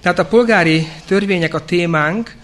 Tehát a polgári törvények a témánk,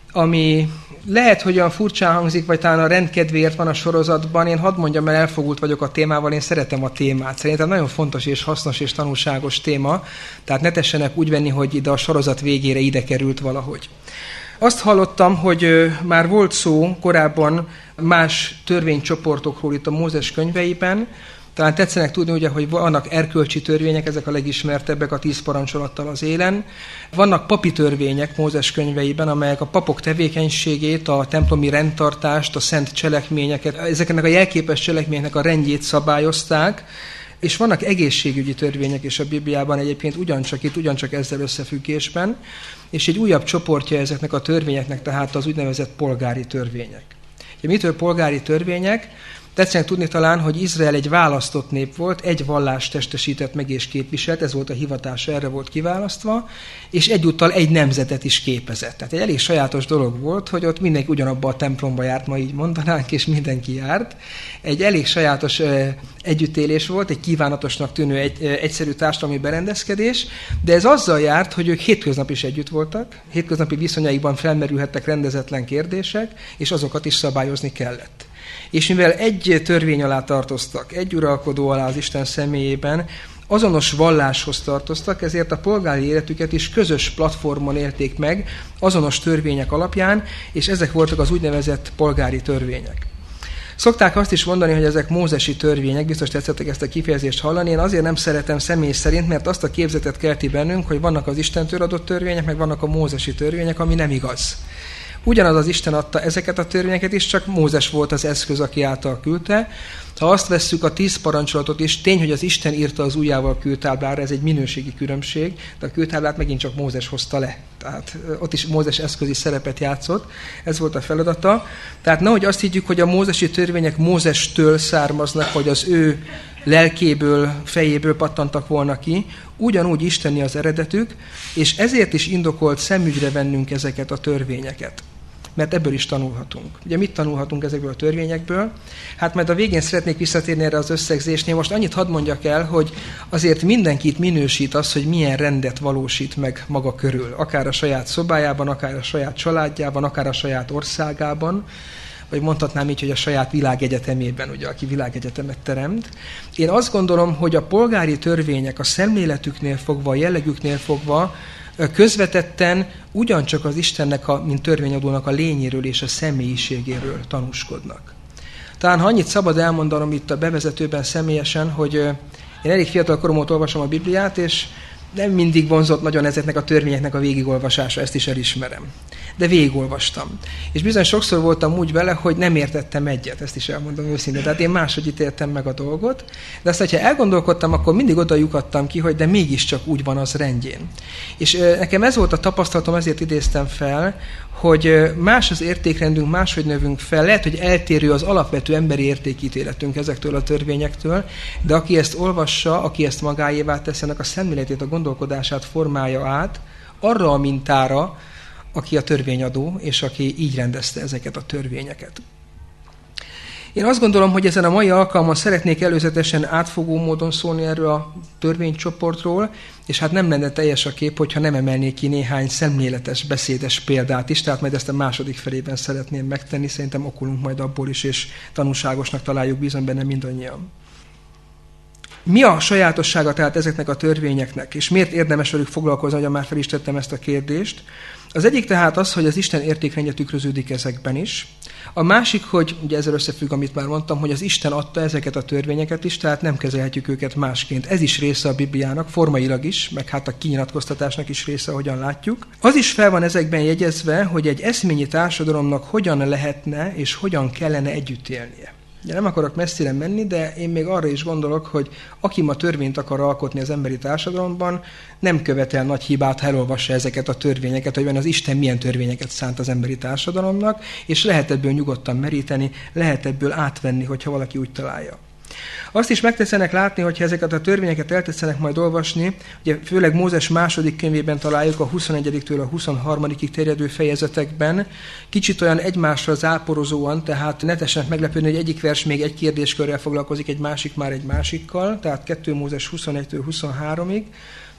ami lehet, hogy olyan furcsán hangzik, vagy talán a rendkedvéért van a sorozatban. Én hadd mondjam, mert elfogult vagyok a témával, én szeretem a témát. Szerintem nagyon fontos és hasznos és tanulságos téma, tehát ne tessenek úgy venni, hogy ide a sorozat végére ide került valahogy. Azt hallottam, hogy már volt szó korábban más törvénycsoportokról itt a Mózes könyveiben. Talán tetszenek tudni, ugye, hogy vannak erkölcsi törvények, ezek a legismertebbek a 10 parancsolattal az élen. Vannak papi törvények Mózes könyveiben, amelyek a papok tevékenységét, a templomi rendtartást, a szent cselekményeket, ezeknek a jelképes cselekményeknek a rendjét szabályozták, és vannak egészségügyi törvények is a Bibliában egyébként ugyancsak ezzel összefüggésben, és egy újabb csoportja ezeknek a törvényeknek, tehát az úgynevezett polgári törvények. Ugye mitől polgári törvények? Tetszenek tudni talán, hogy Izrael egy választott nép volt, egy vallást testesített meg és képviselt, ez volt a hivatása, erre volt kiválasztva, és egyúttal egy nemzetet is képezett. Tehát egy elég sajátos dolog volt, hogy ott mindenki ugyanabba a templomba járt, ma így mondanánk, és mindenki járt. Egy elég sajátos együttélés volt, egy kívánatosnak tűnő egyszerű társadalmi berendezkedés, de ez azzal járt, hogy ők hétköznap is együtt voltak, hétköznapi viszonyaikban felmerülhettek rendezetlen kérdések, és azokat is szabályozni kellett. És mivel egy törvény alá tartoztak, egy uralkodó alá az Isten személyében, azonos valláshoz tartoztak, ezért a polgári életüket is közös platformon élték meg, azonos törvények alapján, és ezek voltak az úgynevezett polgári törvények. Szokták azt is mondani, hogy ezek mózesi törvények, biztos tetszettek ezt a kifejezést hallani, én azért nem szeretem személy szerint, mert azt a képzetet kelti bennünk, hogy vannak az Istentől adott törvények, meg vannak a mózesi törvények, ami nem igaz. Ugyanaz az Isten adta ezeket a törvényeket is, csak Mózes volt az eszköz, aki által küldte. Ha azt vesszük a 10 parancsolatot is, tény, hogy az Isten írta az ujjával kőtáblára, ez egy minőségi különbség, de a kőtáblát megint csak Mózes hozta le. Tehát ott is Mózes eszközi szerepet játszott, ez volt a feladata. Tehát nehogy azt higgyük, hogy a mózesi törvények Mózestől származnak, vagy az ő lelkéből, fejéből pattantak volna ki, ugyanúgy isteni az eredetük, és ezért is indokolt szemügyre vennünk ezeket a törvényeket. Mert ebből is tanulhatunk. Ugye mit tanulhatunk ezekből a törvényekből? Hát majd a végén szeretnék visszatérni erre az összegzésnél. Most annyit hadd mondjak el, hogy azért mindenkit minősít az, hogy milyen rendet valósít meg maga körül. Akár a saját szobájában, akár a saját családjában, akár a saját országában, vagy mondhatnám így, hogy a saját világegyetemében, ugye, aki világegyetemet teremt. Én azt gondolom, hogy a polgári törvények a szemléletüknél fogva, a jellegüknél fogva közvetetten ugyancsak az Istennek, mint törvényadónak a lényéről és a személyiségéről tanúskodnak. Talán ha annyit szabad elmondanom itt a bevezetőben személyesen, hogy én elég fiatal korom óta olvasom a Bibliát, és nem mindig vonzott nagyon ezeknek a törvényeknek a végigolvasása, ezt is elismerem. De végigolvastam. És bizony sokszor voltam úgy vele, hogy nem értettem egyet, ezt is elmondom őszintén. Tehát én máshogy ítéltem meg a dolgot, de aztán, ha elgondolkodtam, akkor mindig oda lyukadtam ki, hogy de mégiscsak úgy van az rendjén. És nekem ez volt a tapasztalatom, ezért idéztem fel, hogy más az értékrendünk, máshogy növünk fel, lehet, hogy eltérő az alapvető emberi értékítéletünk ezektől a törvényektől, de aki ezt olvassa, aki ezt magáévá teszi, ennek a szemléletét, a gondolkodását formálja át, arra a mintára, aki a törvényadó, és aki így rendezte ezeket a törvényeket. Én azt gondolom, hogy ezen a mai alkalmon szeretnék előzetesen átfogó módon szólni erről a törvénycsoportról, és hát nem lenne teljes a kép, hogyha nem emelnék ki néhány szemléletes, beszédes példát is, tehát majd ezt a második felében szeretném megtenni, szerintem okulunk majd abból is, és tanulságosnak találjuk, bízom benne mindannyian. Mi a sajátossága tehát ezeknek a törvényeknek, és miért érdemes velük foglalkozni, hogy már fel is tettem ezt a kérdést? Az egyik tehát az, hogy az Isten értékrendje tükröződik ezekben is. A másik, hogy ugye ezzel összefügg, amit már mondtam, hogy az Isten adta ezeket a törvényeket is, tehát nem kezelhetjük őket másként. Ez is része a Bibliának, formailag is, meg hát a kinyilatkoztatásnak is része, ahogyan látjuk. Az is fel van ezekben jegyezve, hogy egy eszményi társadalomnak hogyan lehetne és hogyan kellene együtt élnie. Ugye nem akarok messzire menni, de én még arra is gondolok, hogy aki ma törvényt akar alkotni az emberi társadalomban, nem követel nagy hibát, ha elolvassa ezeket a törvényeket, hogy az Isten milyen törvényeket szánt az emberi társadalomnak, és lehet ebből nyugodtan meríteni, lehet ebből átvenni, hogyha valaki úgy találja. Azt is megtetszenek látni, hogyha ezeket a törvényeket eltetszenek majd olvasni, ugye főleg Mózes második könyvében találjuk a 21-től a 23. terjedő fejezetekben, kicsit olyan egymásra záporozóan, tehát ne tessenek meglepődni, hogy egyik vers még egy kérdéskörrel foglalkozik, egy másik már egy másikkal, tehát 2 Mózes 21-től 23-ig,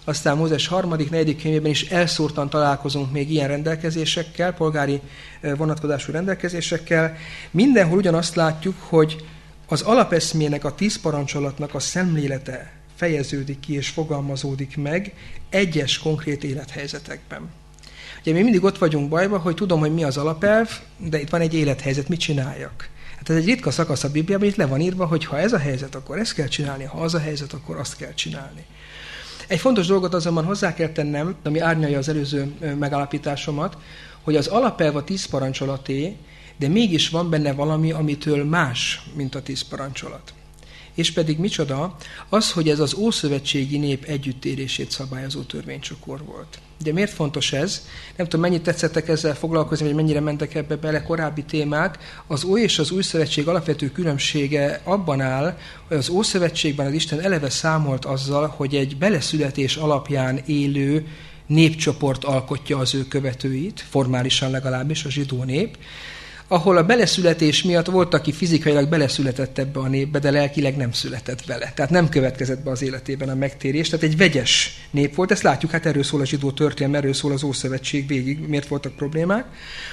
aztán Mózes 3., 4. könyvében is elszórtan találkozunk még ilyen rendelkezésekkel, polgári vonatkozású rendelkezésekkel. Mindenhol ugyanazt látjuk, hogy az alapeszmének, a 10 parancsolatnak a szemlélete fejeződik ki és fogalmazódik meg egyes konkrét élethelyzetekben. Ugye mi mindig ott vagyunk bajban, hogy tudom, hogy mi az alapelv, de itt van egy élethelyzet, mit csináljak? Hát ez egy ritka szakasz a Bibliában, itt le van írva, hogy ha ez a helyzet, akkor ezt kell csinálni, ha az a helyzet, akkor azt kell csinálni. Egy fontos dolgot azonban hozzá kell tennem, ami árnyalja az előző megállapításomat, hogy az alapelv a 10 parancsolaté, de mégis van benne valami, amitől más, mint a 10 parancsolat. És pedig micsoda? Az, hogy ez az ószövetségi nép együttélését szabályozó törvénycsokor volt. Ugye miért fontos ez? Nem tudom, mennyit tetszettek ezzel foglalkozni, vagy mennyire mentek ebbe bele korábbi témák. Az Ój és az Új Szövetség alapvető különbsége abban áll, hogy az Ószövetségben az Isten eleve számolt azzal, hogy egy beleszületés alapján élő népcsoport alkotja az ő követőit, formálisan legalábbis a zsidó nép, ahol a beleszületés miatt volt, aki fizikailag beleszületett ebbe a népbe, de lelkileg nem született bele. Tehát nem következett be az életében a megtérés. Tehát egy vegyes nép volt. Ezt látjuk, hát erről szól a zsidó történelem, erről szól az Ószövetség végig, miért voltak problémák.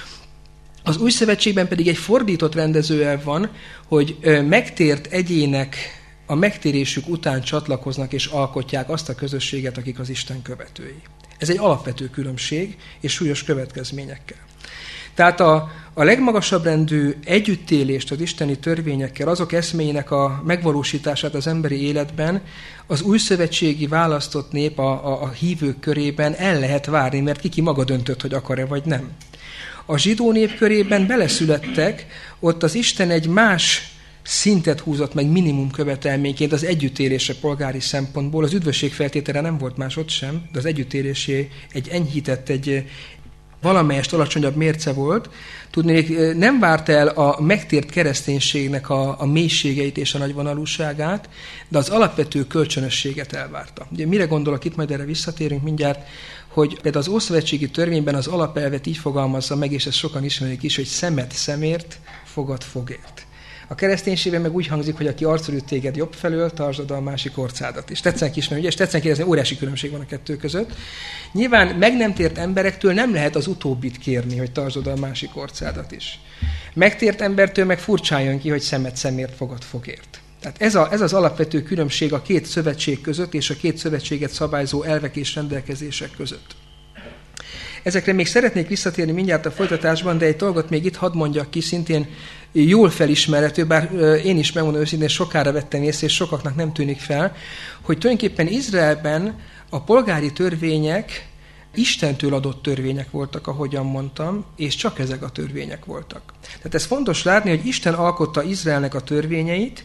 Az Új Szövetségben pedig egy fordított rendezőelv van, hogy megtért egyének a megtérésük után csatlakoznak és alkotják azt a közösséget, akik az Isten követői. Ez egy alapvető különbség és súlyos következményekkel. Tehát a legmagasabb rendű együttélést az isteni törvényekkel, azok eszméinek a megvalósítását az emberi életben az újszövetségi választott nép a hívők körében el lehet várni, mert ki maga döntött, hogy akar-e vagy nem. A zsidó nép körében beleszülettek, ott az Isten egy más szintet húzott meg minimum követelményként az együttélésre polgári szempontból. Az üdvösség feltétele nem volt más ott sem, de az együttélésé egy enyhített, egy valamelyest alacsonyabb mérce volt. Tudnék, nem várt el a megtért kereszténységnek a mélységeit és a nagyvonalúságát, de az alapvető kölcsönösséget elvárta. Ugye mire gondolok itt, majd erre visszatérünk mindjárt, hogy például az ószövetségi törvényben az alapelvet így fogalmazza meg, és ezt sokan ismerik is, hogy szemet szemért, fogad fogért. A kereszténységben meg úgy hangzik, hogy aki arcul üt téged jobb felől, tartsd a másik orcádat is. Tetszenek ismerni, ugye? És tetszenek kérdezni, óriási különbség van a kettő között. Nyilván meg nem tért emberektől nem lehet az utóbbit kérni, hogy tartsd a másik orcádat is. Megtért embertől meg furcsán jön ki, hogy szemet szemért, fogad fogért. Tehát ez az alapvető különbség a két szövetség között és a két szövetséget szabályzó elvek és rendelkezések között. Ezekre még szeretnék visszatérni mindjárt a folytatásban, de egy dolgot még itt hadd mondjak ki, szintén jól felismerhető, bár én is megmondom őszintén, sokára vettem észre, és sokaknak nem tűnik fel, hogy tulajdonképpen Izraelben a polgári törvények Istentől adott törvények voltak, ahogyan mondtam, és csak ezek a törvények voltak. Tehát ez fontos látni, hogy Isten alkotta Izraelnek a törvényeit,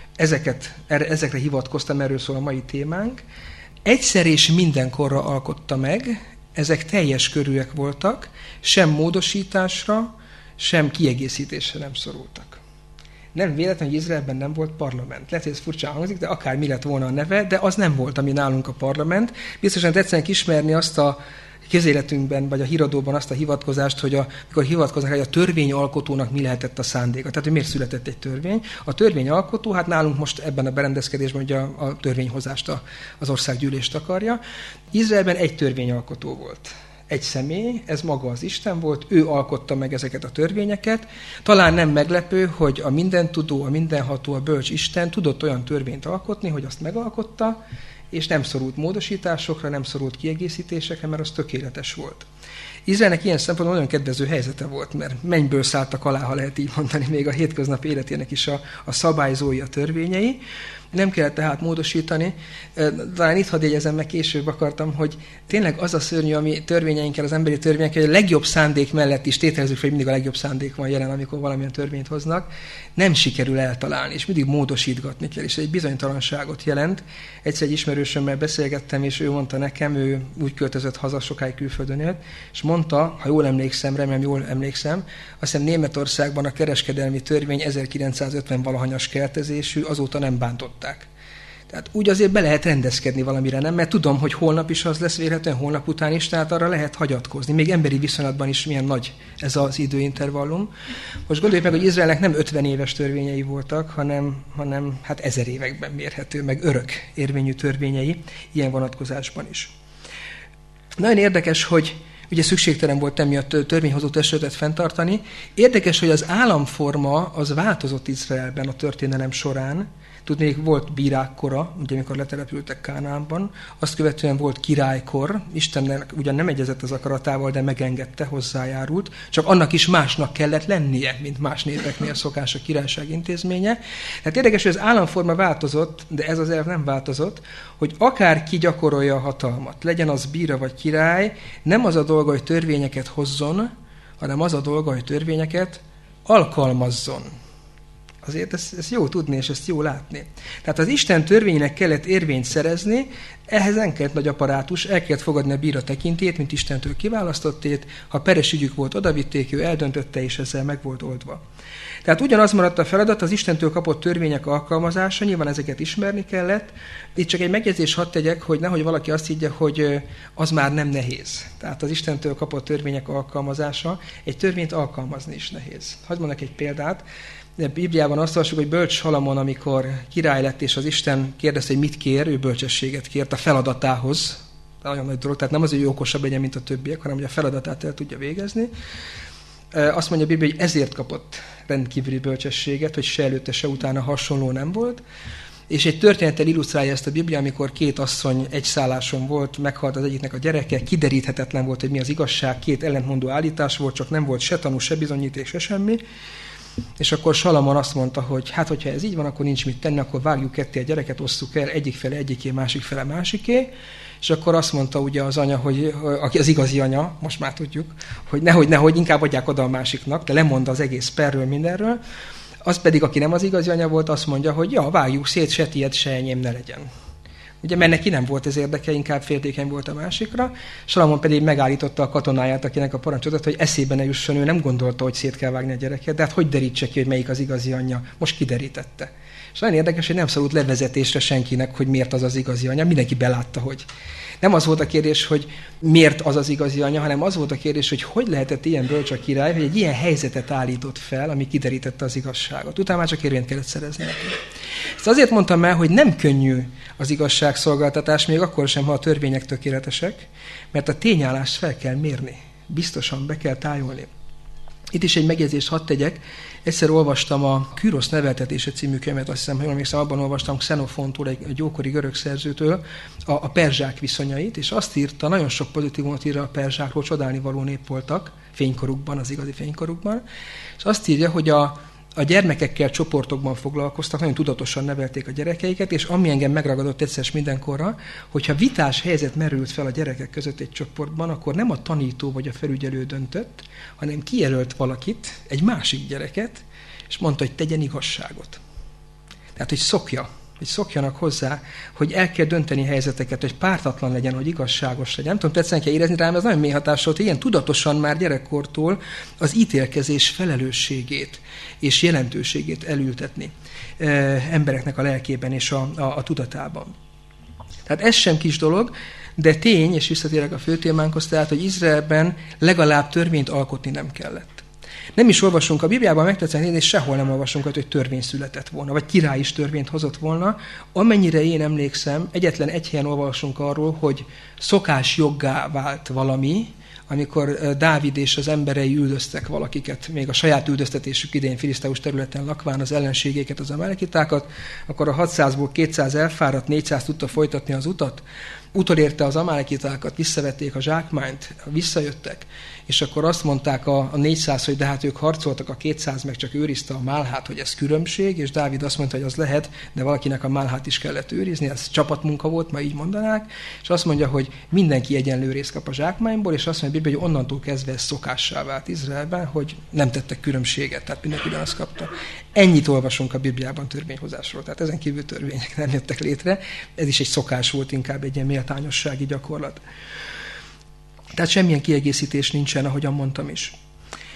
ezekre hivatkoztam, erről szól a mai témánk, egyszer és mindenkorra alkotta meg, ezek teljes körűek voltak, sem módosításra, sem kiegészítésre nem szorultak. Nem véletlen, hogy Izraelben nem volt parlament. Lehet, hogy ez furcsán hangzik, de akár mi lett volna a neve, de az nem volt, ami nálunk a parlament. Biztosan tetszenek ismerni azt a közéletünkben, vagy a híradóban azt a hivatkozást, hogy amikor hivatkoznak, hogy a törvényalkotónak mi lehetett a szándéka. Tehát, hogy miért született egy törvény. A törvényalkotó, hát nálunk most ebben a berendezkedésben ugye a törvényhozást az országgyűlést akarja. Izraelben egy törvényalkotó volt. Egy személy, ez maga az Isten volt, ő alkotta meg ezeket a törvényeket. Talán nem meglepő, hogy a mindentudó, a mindenható, a bölcs Isten tudott olyan törvényt alkotni, hogy azt megalkotta, és nem szorult módosításokra, nem szorult kiegészítésekre, mert az tökéletes volt. Izraelnek ilyen szempontból nagyon kedvező helyzete volt, mert mennyből szálltak alá, ha lehet így mondani, még a hétköznapi életének is a szabályzói, a törvényei. Nem kellett tehát módosítani. Talán itt hadd jegyezem meg, később akartam, hogy tényleg az a szörnyű, ami törvényeinkkel, az emberi törvényekkel, hogy a legjobb szándék mellett is tételezzük, hogy mindig a legjobb szándék van jelen, amikor valamilyen törvényt hoznak, nem sikerül eltalálni, és mindig módosítgatni kell, és egy bizonytalanságot jelent. Egyszer egy ismerősömmel beszélgettem, és ő mondta nekem, ő úgy költözött haza, sokáig külföldön élt, és mondta, ha jól emlékszem, remélem jól emlékszem, azt hiszem Németországban a kereskedelmi törvény 1950 valahanyas keltezésű, azóta nem bántották. Tehát úgy azért be lehet rendezkedni valamire, nem? Mert tudom, hogy holnap is az lesz vélhetően, holnap után is, tehát arra lehet hagyatkozni. Még emberi viszonylatban is milyen nagy ez az időintervallum. Most gondoljuk meg, hogy Izraelnek nem 50 éves törvényei voltak, hanem hát 1000 években mérhető, meg örök érvényű törvényei, ilyen vonatkozásban is. Nagyon érdekes, hogy ugye szükségtelen volt emiatt törvényhozó testületet fenntartani. Érdekes, hogy az államforma az változott Izraelben a történelem során. Tudni, volt bírák kora, ugye amikor letelepültek Kánaánban, azt követően volt királykor, Istennek ugyan nem egyezett az akaratával, de megengedte, hozzájárult, csak annak is másnak kellett lennie, mint más népeknél szokás a királyság intézménye. Tehát érdekes, hogy az államforma változott, de ez az elv nem változott, hogy akárki gyakorolja a hatalmat, legyen az bíra vagy király, nem az a dolga, hogy törvényeket hozzon, hanem az a dolga, hogy törvényeket alkalmazzon. Azért ezt jó tudni, és ezt jó látni. Tehát az Isten törvénynek kellett érvényt szerezni, ehhez nem kellett nagy apparátus, el kellett fogadni a bíra tekintélyét, mint Istentől kiválasztottét, ha peres ügyük volt, odavitték, ő eldöntötte, és ezzel meg volt oldva. Tehát ugyanaz maradt a feladat, az Istentől kapott törvények alkalmazása, nyilván ezeket ismerni kellett. Itt csak egy megjegyzés hadd tegyek, hogy nehogy valaki azt higgye, hogy az már nem nehéz. Tehát az Istentől kapott törvények alkalmazása, egy törvényt alkalmazni is nehéz. Hadd mondok egy példát. A Bibliában azt olvassuk, hogy bölcs Salamon, amikor király lett, és az Isten kérdezte, hogy mit kér, ő bölcsességet kért a feladatához. Nagyon nagy dolog, tehát nem az, hogy ő okosabb legyen, mint a többiek, hanem hogy a feladatát el tudja végezni. Azt mondja a Biblia, hogy ezért kapott rendkívüli bölcsességet, hogy se előtte, se utána hasonló nem volt. És egy történettel illusztrálja ezt a Biblia, amikor két asszony egy szálláson volt, meghalt az egyiknek a gyereke, kideríthetetlen volt, hogy mi az igazság, két ellentmondó állítás volt, csak nem volt se tanú, se bizonyíték, se semmi. És akkor Salamon azt mondta, hogy hát, hogyha ez így van, akkor nincs mit tenni, akkor vágjuk ketté a gyereket, osszuk el, egyik fele egyiké, másik fele másiké. És akkor azt mondta ugye az anya, hogy aki az igazi anya, most már tudjuk, hogy nehogy, inkább adják oda a másiknak, de lemond az egész perről, mindenről. Az pedig, aki nem az igazi anya volt, azt mondja, hogy ja, vágjuk szét, se tiéd, se enyém ne legyen. Ugye, mert neki nem volt ez érdeke, inkább féltékeny volt a másikra. Salamon pedig megállította a katonáját, akinek a parancsot adott, hogy eszébe ne jusson, ő nem gondolta, hogy szét kell vágni a gyereket, de hát hogy derítse ki, hogy melyik az igazi anyja? Most kiderítette. És nagyon érdekes, hogy nem szorult levezetésre senkinek, hogy miért az az igazi anya. Mindenki belátta, hogy nem az volt a kérdés, hogy miért az az igazi anya, hanem az volt a kérdés, hogy lehetett ilyen bölcs a király, hogy egy ilyen helyzetet állított fel, ami kiderítette az igazságot. Utána már csak érvényt kellett szerezni neki. Ezt azért mondtam el, hogy nem könnyű az igazságszolgáltatás, még akkor sem, ha a törvények tökéletesek, mert a tényállást fel kell mérni. Biztosan be kell tájolni. Itt is egy megjegyzést hadd tegyek. Egyszer olvastam a Kürosz neveltetése című könyvet, azt hiszem, hogy emlékszem, abban olvastam Xenofontól, egy ókori görög szerzőtől a perzsák viszonyait, és azt írta, nagyon sok pozitívumot ír a perzsákról, csodálnivaló nép voltak fénykorukban, az igazi fénykorukban, és azt írja, hogy a gyermekekkel csoportokban foglalkoztak, nagyon tudatosan nevelték a gyerekeiket, és ami engem megragadott egyszer mindenkorra, hogyha vitás helyzet merült fel a gyerekek között egy csoportban, akkor nem a tanító vagy a felügyelő döntött, hanem kijelölt valakit, egy másik gyereket, és mondta, hogy tegyen igazságot. Tehát, hogy szokjanak hozzá, hogy el kell dönteni helyzeteket, hogy pártatlan legyen, hogy igazságos legyen. Nem tudom, tetszene kell érezni rám, ez nagyon mély hatás volt, hogy ilyen tudatosan már gyerekkortól az ítélkezés felelősségét és jelentőségét elültetni embereknek a lelkében és a tudatában. Tehát ez sem kis dolog, de tény, és visszatérek a fő témánkhoz, tehát, hogy Izraelben legalább törvényt alkotni nem kellett. Nem is olvasunk a Bibliában, megtetszeni, és sehol nem olvasunk, hogy törvény született volna, vagy király is törvényt hozott volna. Amennyire én emlékszem, egyetlen egy helyen olvasunk arról, hogy szokásjoggá vált valami, amikor Dávid és az emberei üldöztek valakiket, még a saját üldöztetésük idején filiszteus területen lakván az ellenségéket, az amalekitákat, akkor a 600-ból 200 elfáradt, 400 tudta folytatni az utat, utolérte az amalekitákat, visszavették a zsákmányt, visszajöttek, és akkor azt mondták a 400, hogy de hát ők harcoltak, a 200 meg csak őrizte a málhát, hogy ez különbség, és Dávid azt mondta, hogy az lehet, de valakinek a málhát is kellett őrizni, ez csapatmunka volt, ma így mondanák, és azt mondja, hogy mindenki egyenlő részt kap a zsákmányból, és azt mondja, hogy onnantól kezdve ez szokássá vált Izraelben, hogy nem tettek különbséget, tehát mindenki ugyanazt kapta. Ennyit olvasunk a Bibliában törvényhozásról, tehát ezen kívül törvények nem jöttek létre, ez is egy szokás volt, inkább egy ilyen méltányossági gyakorlat. Tehát semmilyen kiegészítés nincsen, ahogyan mondtam is.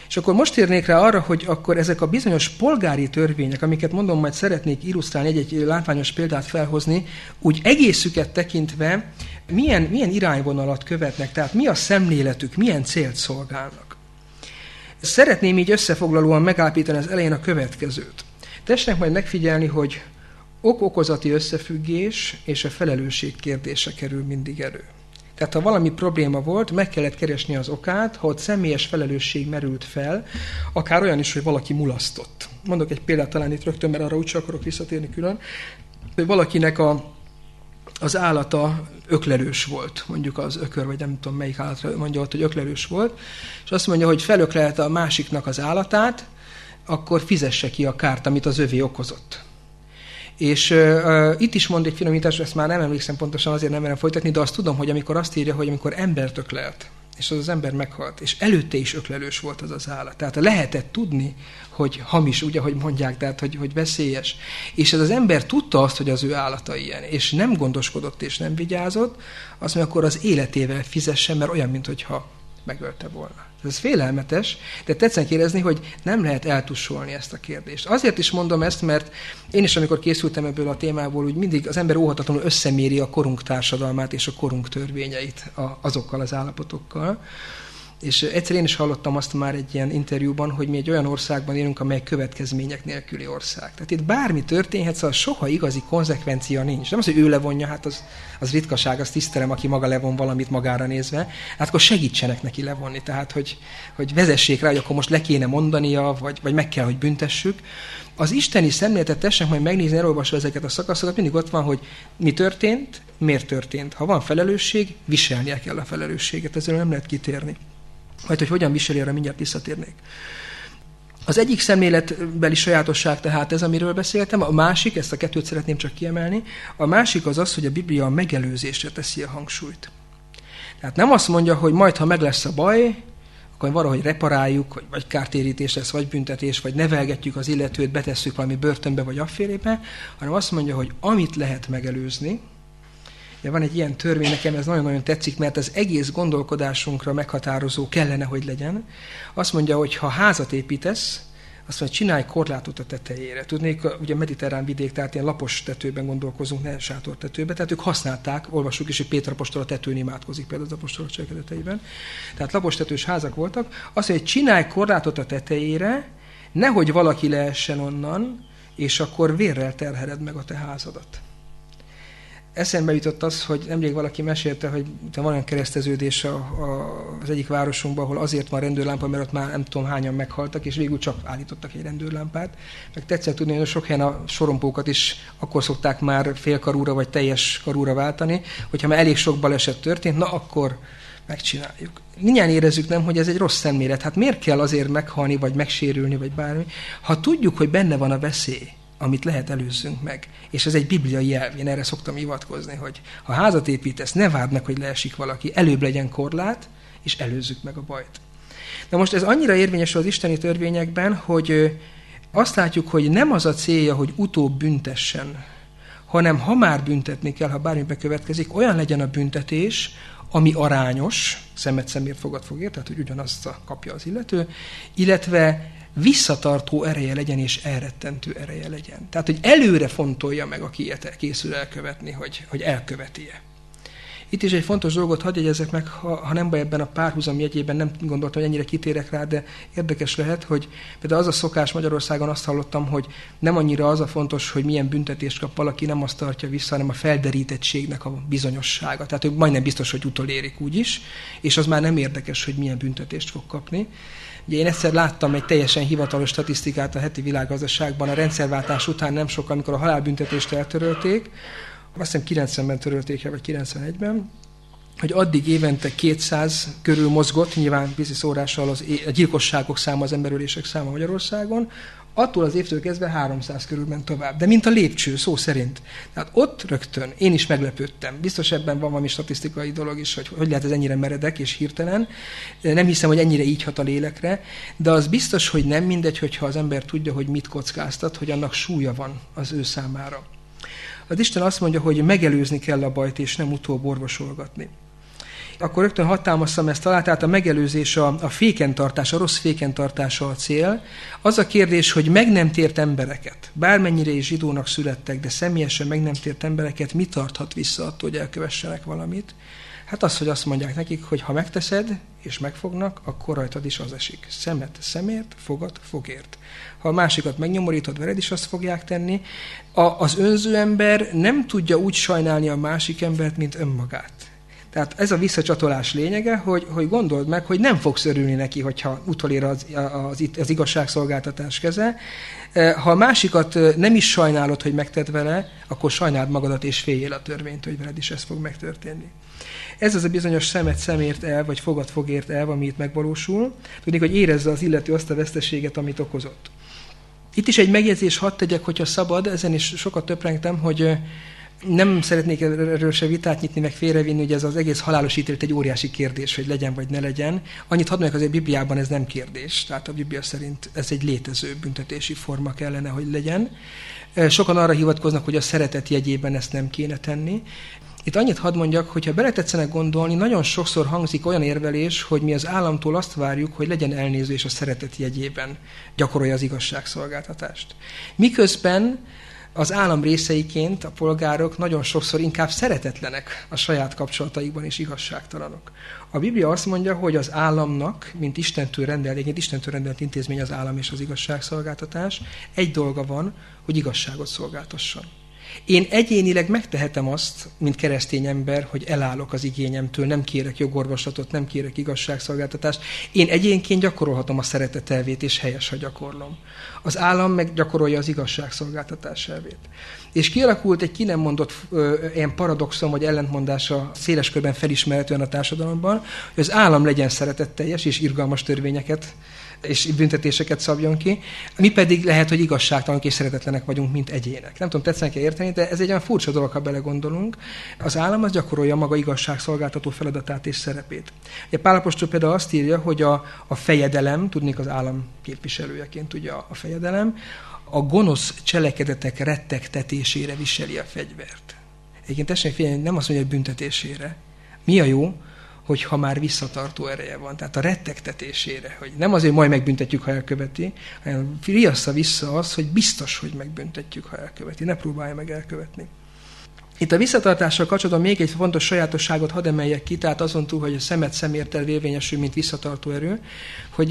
És akkor most térnék rá arra, hogy akkor ezek a bizonyos polgári törvények, amiket mondom, majd szeretnék illusztrálni, egy látványos példát felhozni, úgy egészüket tekintve milyen irányvonalat követnek, tehát mi a szemléletük, milyen célt szolgálnak. Szeretném így összefoglalóan megállapítani az elején a következőt. Tessenek majd megfigyelni, hogy ok-okozati összefüggés és a felelősség kérdése kerül mindig elő. Tehát ha valami probléma volt, meg kellett keresni az okát, ha ott személyes felelősség merült fel, akár olyan is, hogy valaki mulasztott. Mondok egy példát talán itt rögtön, mert arra úgyse akarok visszatérni külön, hogy valakinek az állata öklelős volt, mondjuk az ökör, vagy nem tudom melyik állatra mondja ott, hogy öklelős volt, és azt mondja, hogy felöklelte a másiknak az állatát, akkor fizesse ki a kárt, amit az övé okozott. És itt is mond egy finomítás, ezt már nem emlékszem pontosan, azért nem merem folytatni, de azt tudom, hogy amikor azt írja, hogy amikor embert öklelt, és az ember meghalt, és előtte is öklelős volt az állat. Tehát lehetett tudni, hogy hamis, ugye, hogy mondják, tehát hogy veszélyes. És ez az ember tudta azt, hogy az ő állata ilyen, és nem gondoskodott és nem vigyázott, azt mondja, akkor az életével fizessen, mert olyan, mintha megölte volna. Ez félelmetes, de tetszik érezni, hogy nem lehet eltussolni ezt a kérdést. Azért is mondom ezt, mert én is, amikor készültem ebből a témából, úgy mindig az ember óhatatlanul összeméri a korunk társadalmát és a korunk törvényeit azokkal az állapotokkal. És egyszer én is hallottam azt már egy ilyen interjúban, hogy mi egy olyan országban élünk, amely következmények nélküli ország. Tehát itt bármi történhet, szóval soha igazi konzekvencia nincs. Nem az, hogy ő levonja, hát az ritkaság, azt tisztelem, aki maga levon valamit magára nézve, hát akkor segítsenek neki levonni. Tehát, hogy vezessék rá, hogy akkor most le kéne mondania, vagy meg kell, hogy büntessük. Az isteni szemléletet tessenek majd megnézni, elolvasva ezeket a szakaszokat, mindig ott van, hogy mi történt, miért történt. Ha van felelősség, viselnie kell a felelősséget, ezzel nem lehet kitérni. Majd, hogy hogyan viseli, arra mindjárt visszatérnék. Az egyik szemléletbeli sajátosság tehát ez, amiről beszéltem, a másik, ezt a kettőt szeretném csak kiemelni, a másik az, hogy a Biblia a megelőzésre teszi a hangsúlyt. Tehát nem azt mondja, hogy majd, ha meg lesz a baj, akkor valahogy reparáljuk, vagy kártérítés lesz, vagy büntetés, vagy nevelgetjük az illetőt, betesszük valami börtönbe, vagy afférébe, hanem azt mondja, hogy amit lehet megelőzni. De van egy ilyen törvény, nekem ez nagyon-nagyon tetszik, mert az egész gondolkodásunkra meghatározó kellene, hogy legyen. Azt mondja, hogy ha házat építesz, azt mondja, csinálj korlátot a tetejére. Tudnék, ugye mediterrán vidék, tehát ilyen lapos tetőben gondolkozunk, ne sátortetőben, tehát ők használták, olvassuk is, hogy Péter apostol a tetőn imádkozik például az apostolok cselekedeteiben. Tehát lapos tetős házak voltak. Azt mondja, hogy csinálj korlátot a tetejére, nehogy valaki leessen onnan, és akkor vérrel terheled meg a te házadat. Eszembe jutott az, hogy nemrég valaki mesélte, hogy van olyan kereszteződés az egyik városunkban, ahol azért van rendőrlámpa, mert ott már nem tudom hányan meghaltak, és végül csak állítottak egy rendőrlámpát. Meg tetszett tudni, hogy sok helyen a sorompókat is akkor szokták már félkarúra vagy teljes karúra váltani, hogyha már elég sok baleset történt, na akkor megcsináljuk. Mindjárt érezzük, nem, hogy ez egy rossz szemlélet. Hát miért kell azért meghalni, vagy megsérülni, vagy bármi? Ha tudjuk, hogy benne van a veszély, amit lehet előzzünk meg. És ez egy bibliai elv, én erre szoktam hivatkozni, hogy ha házat építesz, ne várd meg, hogy leesik valaki, előbb legyen korlát, és előzzük meg a bajt. Na most ez annyira érvényes az isteni törvényekben, hogy azt látjuk, hogy nem az a célja, hogy utóbb büntessen, hanem ha már büntetni kell, ha bármi bekövetkezik, olyan legyen a büntetés, ami arányos, szemet szemért fogad fogért, tehát hogy ugyanazt kapja az illető, illetve visszatartó ereje legyen, és elrettentő ereje legyen. Tehát, hogy előre fontolja meg, aki ilyet készül elkövetni, hogy elköveti-e. Itt is egy fontos dolgot hadd jegyezzek meg, ha nem baj, ebben a párhuzam jegyében nem gondoltam, hogy ennyire kitérek rá, de érdekes lehet, hogy például az a szokás Magyarországon, azt hallottam, hogy nem annyira az a fontos, hogy milyen büntetést kap valaki, nem azt tartja vissza, hanem a felderítettségnek a bizonyossága. Tehát ők majdnem biztos, hogy utolérik úgyis, és az már nem érdekes, hogy milyen büntetést fog kapni. Ugye én egyszer láttam egy teljesen hivatalos statisztikát a Heti Világgazdaságban a rendszerváltás után nem sokkal, amikor a halálbüntetést eltörölték, azt hiszem 90-ben törölték el, vagy 91-ben, hogy addig évente 200 körül mozgott, nyilván visszaszórással a gyilkosságok száma, az emberölések száma Magyarországon, attól az évtől kezdve 300 körül ment tovább. De mint a lépcső, szó szerint. Tehát ott rögtön én is meglepődtem. Biztos ebben van valami statisztikai dolog is, hogy lehet ez ennyire meredek és hirtelen. Nem hiszem, hogy ennyire így hat a lélekre, de az biztos, hogy nem mindegy, hogyha az ember tudja, hogy mit kockáztat, hogy annak súlya van az ő számára. Az Isten azt mondja, hogy megelőzni kell a bajt, és nem utóbb orvosolgatni. akkor rögtön hadd támasztam ezt alá, tehát a megelőzés, a fékentartás, a rossz fékentartása a cél. Az a kérdés, hogy meg nem tért embereket, bármennyire is zsidónak születtek, de személyesen meg nem tért embereket, mi tarthat vissza attól, hogy elkövessenek valamit? Hát az, hogy azt mondják nekik, hogy ha megteszed, és megfognak, akkor rajtad is az esik. Szemet szemért, fogat fogért. Ha a másikat megnyomorítod, veled is azt fogják tenni. Az önző ember nem tudja úgy sajnálni a másik embert, mint önmagát. Tehát ez a visszacsatolás lényege, hogy gondold meg, hogy nem fogsz örülni neki, hogyha utolér az igazságszolgáltatás keze. Ha a másikat nem is sajnálod, hogy megtedd vele, akkor sajnáld magadat és féljél a törvényt, hogy veled is ez fog megtörténni. Ez az a bizonyos szemet szemért elv, vagy fogad fogért elv, ami itt megvalósul. Tudni, hogy érezze az illető azt a veszteséget, amit okozott. Itt is egy megjegyzés hadd tegyek, hogyha szabad, ezen is sokat töprengtem, hogy nem szeretnék erről se vitát nyitni, meg félrevinni, hogy ez az egész halálos ítélet egy óriási kérdés, hogy legyen vagy ne legyen. Annyit hadd mondjak, azért a Bibliában ez nem kérdés. Tehát a Biblia szerint ez egy létező büntetési forma kellene, hogy legyen. Sokan arra hivatkoznak, hogy a szeretet jegyében ezt nem kéne tenni. Itt annyit hadd mondjak, hogyha beletetszenek gondolni, nagyon sokszor hangzik olyan érvelés, hogy mi az államtól azt várjuk, hogy legyen elnézés a szeretet jegyében, gyakorolja az igazságszolgáltatást. Miközben az állam részeiként a polgárok nagyon sokszor inkább szeretetlenek a saját kapcsolataikban és igazságtalanok. A Biblia azt mondja, hogy az államnak, mint Istentől rendelt intézmény az állam és az igazságszolgáltatás, egy dolga van, hogy igazságot szolgáltasson. Én egyénileg megtehetem azt, mint keresztény ember, hogy elállok az igényemtől, nem kérek jogorvoslatot, nem kérek igazságszolgáltatást. Én egyénként gyakorolhatom a szeretet elvét, és helyes, ha gyakorlom. Az állam meg gyakorolja az igazságszolgáltatás elvét. És kialakult egy ki nem mondott ilyen paradoxon, vagy ellentmondása széles körben felismerhetően a társadalomban, hogy az állam legyen szeretetteljes és irgalmas törvényeket és büntetéseket szabjon ki, mi pedig lehet, hogy igazságtalanok és szeretetlenek vagyunk, mint egyének. Nem tudom, tetszenek-e érteni, de ez egy olyan furcsa dolog, ha belegondolunk. Az állam az gyakorolja maga igazságszolgáltató feladatát és szerepét. Pál apostol például azt írja, hogy a fejedelem, tudnék az állam képviselőjeként ugye a fejedelem, a gonosz cselekedetek rettegtetésére viseli a fegyvert. Egyébként tessék figyelni, nem azt mondja, hogy büntetésére. Mi a jó? Hogyha már visszatartó ereje van, tehát a rettegtetésére, hogy nem azért, hogy majd megbüntetjük, ha elköveti, hanem riassza vissza az, hogy biztos, hogy megbüntetjük, ha elköveti, ne próbálja meg elkövetni. Itt a visszatartással kapcsolatban még egy fontos sajátosságot hadd emeljek ki, tehát azon túl, hogy a szemet szemért elv érvényesül, mint visszatartó erő, hogy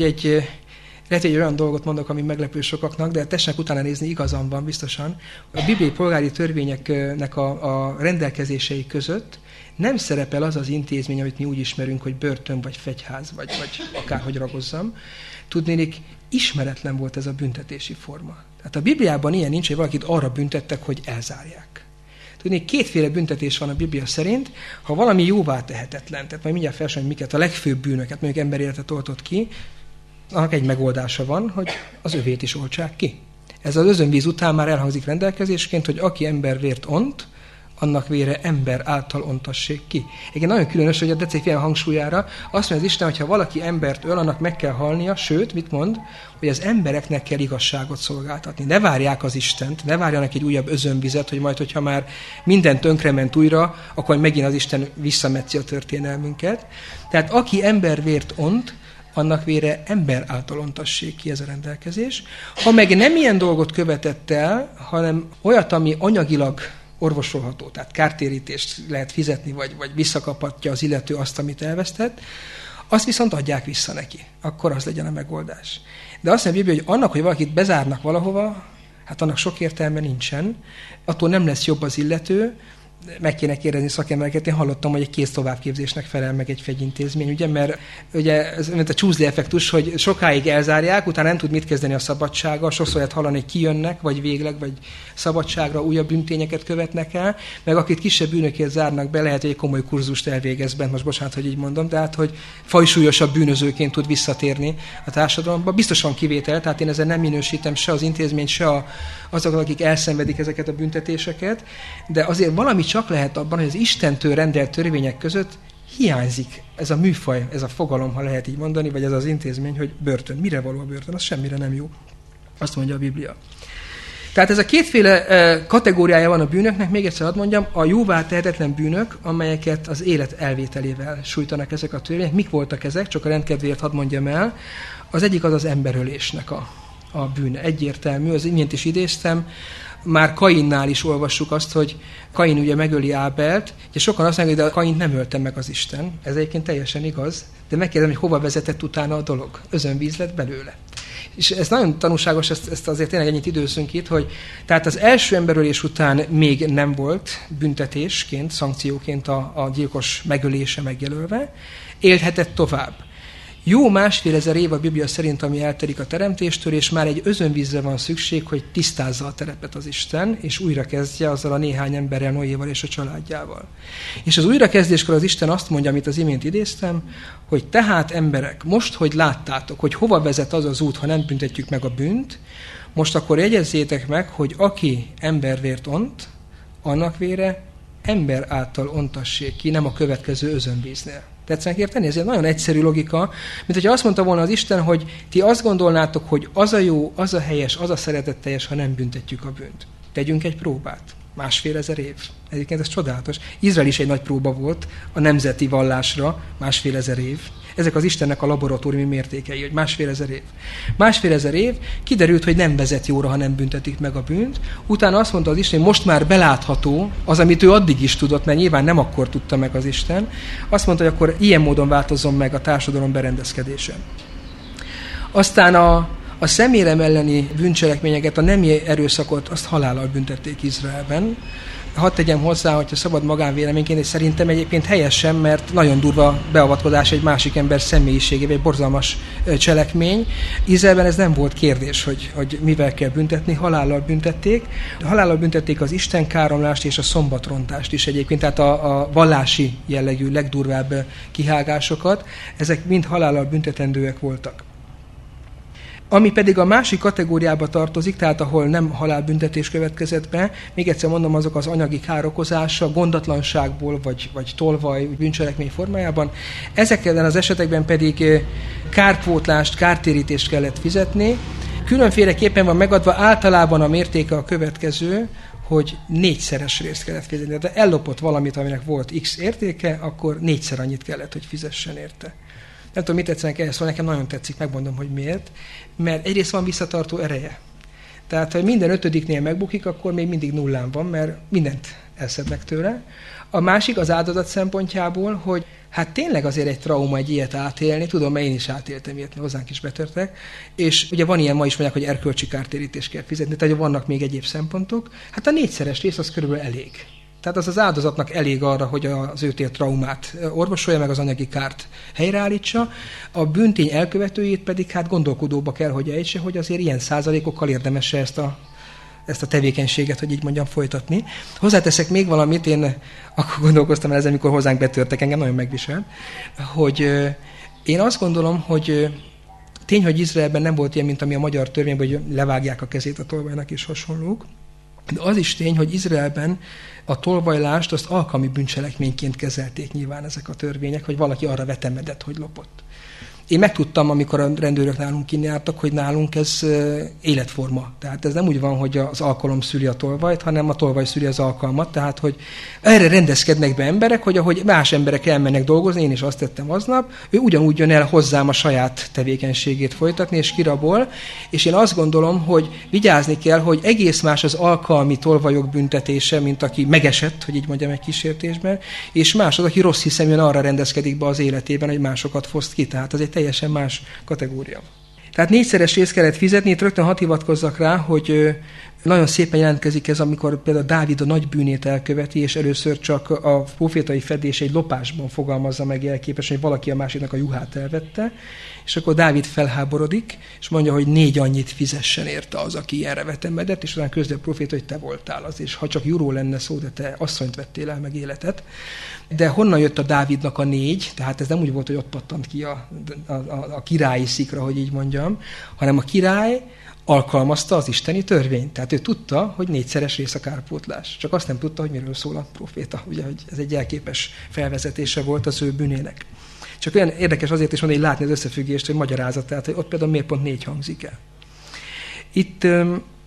lehet, hogy olyan dolgot mondok, ami meglepő sokaknak, de tessenek utána nézni, igazam van biztosan. A bibliai polgári törvényeknek a rendelkezései között nem szerepel az az intézmény, amit mi úgy ismerünk, hogy börtön, vagy fegyház, vagy akárhogy ragozzam. Tudnélik, ismeretlen volt ez a büntetési forma. Tehát a Bibliában ilyen nincs, hogy valakit arra büntettek, hogy elzárják. Tudnék, kétféle büntetés van a Biblia szerint, ha valami jóvá tehetetlen, tehát majd mindjárt felsorolom, miket a legfőbb bűnöket, mondjuk emberéletet oltott ki, annak egy megoldása van, hogy az övét is oltsák ki. Ez az özönvíz után már elhangzik rendelkezésként, hogy aki embervért ont, annak vére ember által ontassék ki. Igen, nagyon különös, hogy a decék ilyen hangsúlyára azt mondja az Isten, hogy ha valaki embert öl, annak meg kell halnia, sőt, mit mond, hogy az embereknek kell igazságot szolgáltatni. Ne várják az Istent, ne várjanak egy újabb özönvizet, hogy majd, hogyha már minden tönkrement újra, akkor megint az Isten visszametszi a történelmünket. Tehát aki embervért ont, annak vére ember által ontassék ki, ez a rendelkezés. Ha meg nem ilyen dolgot követett el, hanem olyat, ami anyagilag orvosolható, tehát kártérítést lehet fizetni, vagy visszakaphatja az illető azt, amit elvesztett, azt viszont adják vissza neki. Akkor az legyen a megoldás. De azt mondja a Biblia, hogy annak, hogy valakit bezárnak valahova, hát annak sok értelme nincsen, attól nem lesz jobb az illető, meg kéne kérdezni szakembereket. Én hallottam, hogy egy kész továbbképzésnek felel meg egy fegyintézmény, ugye, mert ugye ez mint a csúszli effektus, hogy sokáig elzárják, utána nem tud mit kezdeni a szabadsággal, sokszor lehet hallani, hogy kijönnek, vagy végleg, vagy szabadságra újabb bűntényeket követnek el, meg akit kisebb bűnökért zárnak be, lehet, hogy egy komoly kurzust elvégez bent, most bocsánat, hogy így mondom, tehát, hogy fajsúlyosabb bűnözőként tud visszatérni a társadalomba. Biztos van kivétel, tehát én ezzel nem minősítem se az intézményt, se azokat, akik elszenvedik ezeket a büntetéseket, de azért valami csak lehet abban, hogy az Istentől rendelt törvények között hiányzik ez a műfaj, ez a fogalom, ha lehet így mondani, vagy ez az intézmény, hogy börtön. Mire való a börtön? Az semmire nem jó. Azt mondja a Biblia. Tehát ez a kétféle kategóriája van a bűnöknek, még egyszer hadd mondjam, a jóvá tehetetlen bűnök, amelyeket az élet elvételével sújtanak ezek a törvények. Mik voltak ezek? Csak a rendkedvéért hadd mondjam el. Az egyik az az emberölésnek a bűne. Egyértelmű, az imént is idéztem, már Kainnál is olvassuk azt, hogy Kain ugye megöli Ábelt, és sokan azt mondják, hogy de Kaint nem ölte meg az Isten. Ez egyébként teljesen igaz, de megkérdezem, hogy hova vezetett utána a dolog. Özönvíz lett belőle. És ez nagyon tanulságos, ezt azért tényleg ennyit időszünk itt, hogy tehát az első emberölés után még nem volt büntetésként, szankcióként a gyilkos megölése megjelölve, élhetett tovább. Jó 1,5 év a Biblia szerint, ami eltelik a teremtéstől, és már egy özönvízre van szükség, hogy tisztázza a terepet az Isten, és újra kezdje azzal a néhány emberrel, Noéval és a családjával. És az újrakezdéskor az Isten azt mondja, amit az imént idéztem, hogy tehát emberek, most, hogy láttátok, hogy hova vezet az az út, ha nem büntetjük meg a bűnt, most akkor jegyezzétek meg, hogy aki embervért ont, annak vére ember által ontassék ki, nem a következő özönvíznél. Tetszenek érteni? Ez egy nagyon egyszerű logika, mint hogyha azt mondta volna az Isten, hogy ti azt gondolnátok, hogy az a jó, az a helyes, az a szeretetteljes, ha nem büntetjük a bűnt. Tegyünk egy próbát. 1,5 év. Egyébként ez csodálatos. Izrael is egy nagy próba volt a nemzeti vallásra, 1,5 év. Ezek az Istennek a laboratóriumi mértékei, hogy 1,5 év. 1,5 év, kiderült, hogy nem vezet jóra, ha nem büntetik meg a bűnt. Utána azt mondta az Isten, hogy most már belátható az, amit ő addig is tudott, mert nyilván nem akkor tudta meg az Isten. Azt mondta, hogy akkor ilyen módon változzon meg a társadalom berendezkedése. Aztán a szemérem elleni bűncselekményeket, a nemi erőszakot, azt halállal büntették Izraelben. Hadd tegyem hozzá, hogyha szabad magánvéleményként, és szerintem egyébként helyesen, mert nagyon durva beavatkozás egy másik ember személyiségébe, egy borzalmas cselekmény. Izraelben ez nem volt kérdés, hogy mivel kell büntetni, halállal büntették. Halállal büntették az istenkáromlást és a szombatrontást is egyébként, tehát a vallási jellegű legdurvább kihágásokat, ezek mind halállal büntetendőek voltak. Ami pedig a másik kategóriába tartozik, tehát ahol nem halálbüntetés következett be, még egyszer mondom, azok az anyagi károkozása, gondatlanságból vagy tolvaj bűncselekmény formájában. Ezekben az esetekben pedig kárpótlást, kártérítést kellett fizetni. Különféleképpen van megadva, általában a mértéke a következő, hogy 4-szeres részt kellett fizetni. Tehát ellopott valamit, aminek volt X értéke, akkor 4-szer annyit kellett, hogy fizessen érte. Nem tudom, mit tetszenek ehhez, szóval nekem nagyon tetszik, megmondom, hogy miért. Mert egyrészt van visszatartó ereje. Tehát, ha minden 5-nél megbukik, akkor még mindig nullán van, mert mindent elszednek tőle. A másik az áldozat szempontjából, hogy hát tényleg azért egy trauma egy ilyet átélni, tudom, mert én is átéltem ilyet, mert hozzánk is betörtek, és ugye van ilyen, ma is mondják, hogy erkölcsi kártérítést kell fizetni, tehát vannak még egyéb szempontok. Hát a 4-szeres rész az körülbelül elég. Tehát az áldozatnak elég arra, hogy az őt ért traumát orvosolja, meg az anyagi kárt helyreállítsa. A bűntény elkövetőjét pedig hát gondolkodóba kell, hogy ejtse, hogy azért ilyen százalékokkal érdemes ezt a tevékenységet, hogy így mondjam, folytatni. Hozzáteszek még valamit, én akkor gondolkoztam el ezen, amikor hozzánk betörtek, engem nagyon megvisel, hogy én azt gondolom, hogy tény, hogy Izraelben nem volt ilyen, mint ami a magyar törvényben, hogy levágják a kezét a tolvajnak és hasonlók. De az is tény, hogy Izraelben a tolvajlást azt alkalmi bűncselekményként kezelték nyilván ezek a törvények, hogy valaki arra vetemedett, hogy lopott. Én megtudtam, amikor a rendőrök nálunk kinyártak, hogy nálunk ez életforma. Tehát ez nem úgy van, hogy az alkalom szüli a tolvajt, hanem a tolvaj szüli az alkalmat. Tehát, hogy erre rendezkednek be emberek, hogy ahogy más emberek elmennek dolgozni, én is azt tettem aznap, ő ugyanúgy jön el hozzám a saját tevékenységét folytatni, és kirabol. És én azt gondolom, hogy vigyázni kell, hogy egész más az alkalmi tolvajok büntetése, mint aki megesett, hogy így mondjam, egy kísértésben, és más az, aki rossz hiszeműen arra rendezkedik be az életében, hogy másokat foszt ki. Tehát az egy teljesen más kategória. Tehát 4-szeres részt kellett fizetni, itt rögtön hadd hivatkozzak rá, hogy nagyon szépen jelentkezik ez, amikor például Dávid a nagy bűnét elköveti, és először csak a profétai fedés egy lopásban fogalmazza meg jelképesen, hogy valaki a másiknak a juhát elvette, és akkor Dávid felháborodik, és mondja, hogy 4 annyit fizessen érte az, aki ilyenre vetemedett, és utána közli a proféta, hogy te voltál az, és ha csak juró lenne szó, de te asszonyt vettél el, meg életet. De honnan jött a Dávidnak a 4? Tehát ez nem úgy volt, hogy ott pattant ki a királyi szikra, hogy így mondjam, hanem a király alkalmazta az isteni törvényt. Tehát ő tudta, hogy 4-szeres rész a kárpótlás. Csak azt nem tudta, hogy miről szól a proféta. Ugye, hogy ez egy jelképes felvezetése volt az ő bűnének. Csak olyan érdekes azért is mondani, hogy látni az összefüggést, hogy magyarázat, tehát hogy ott például miért pont 4 hangzik el. Itt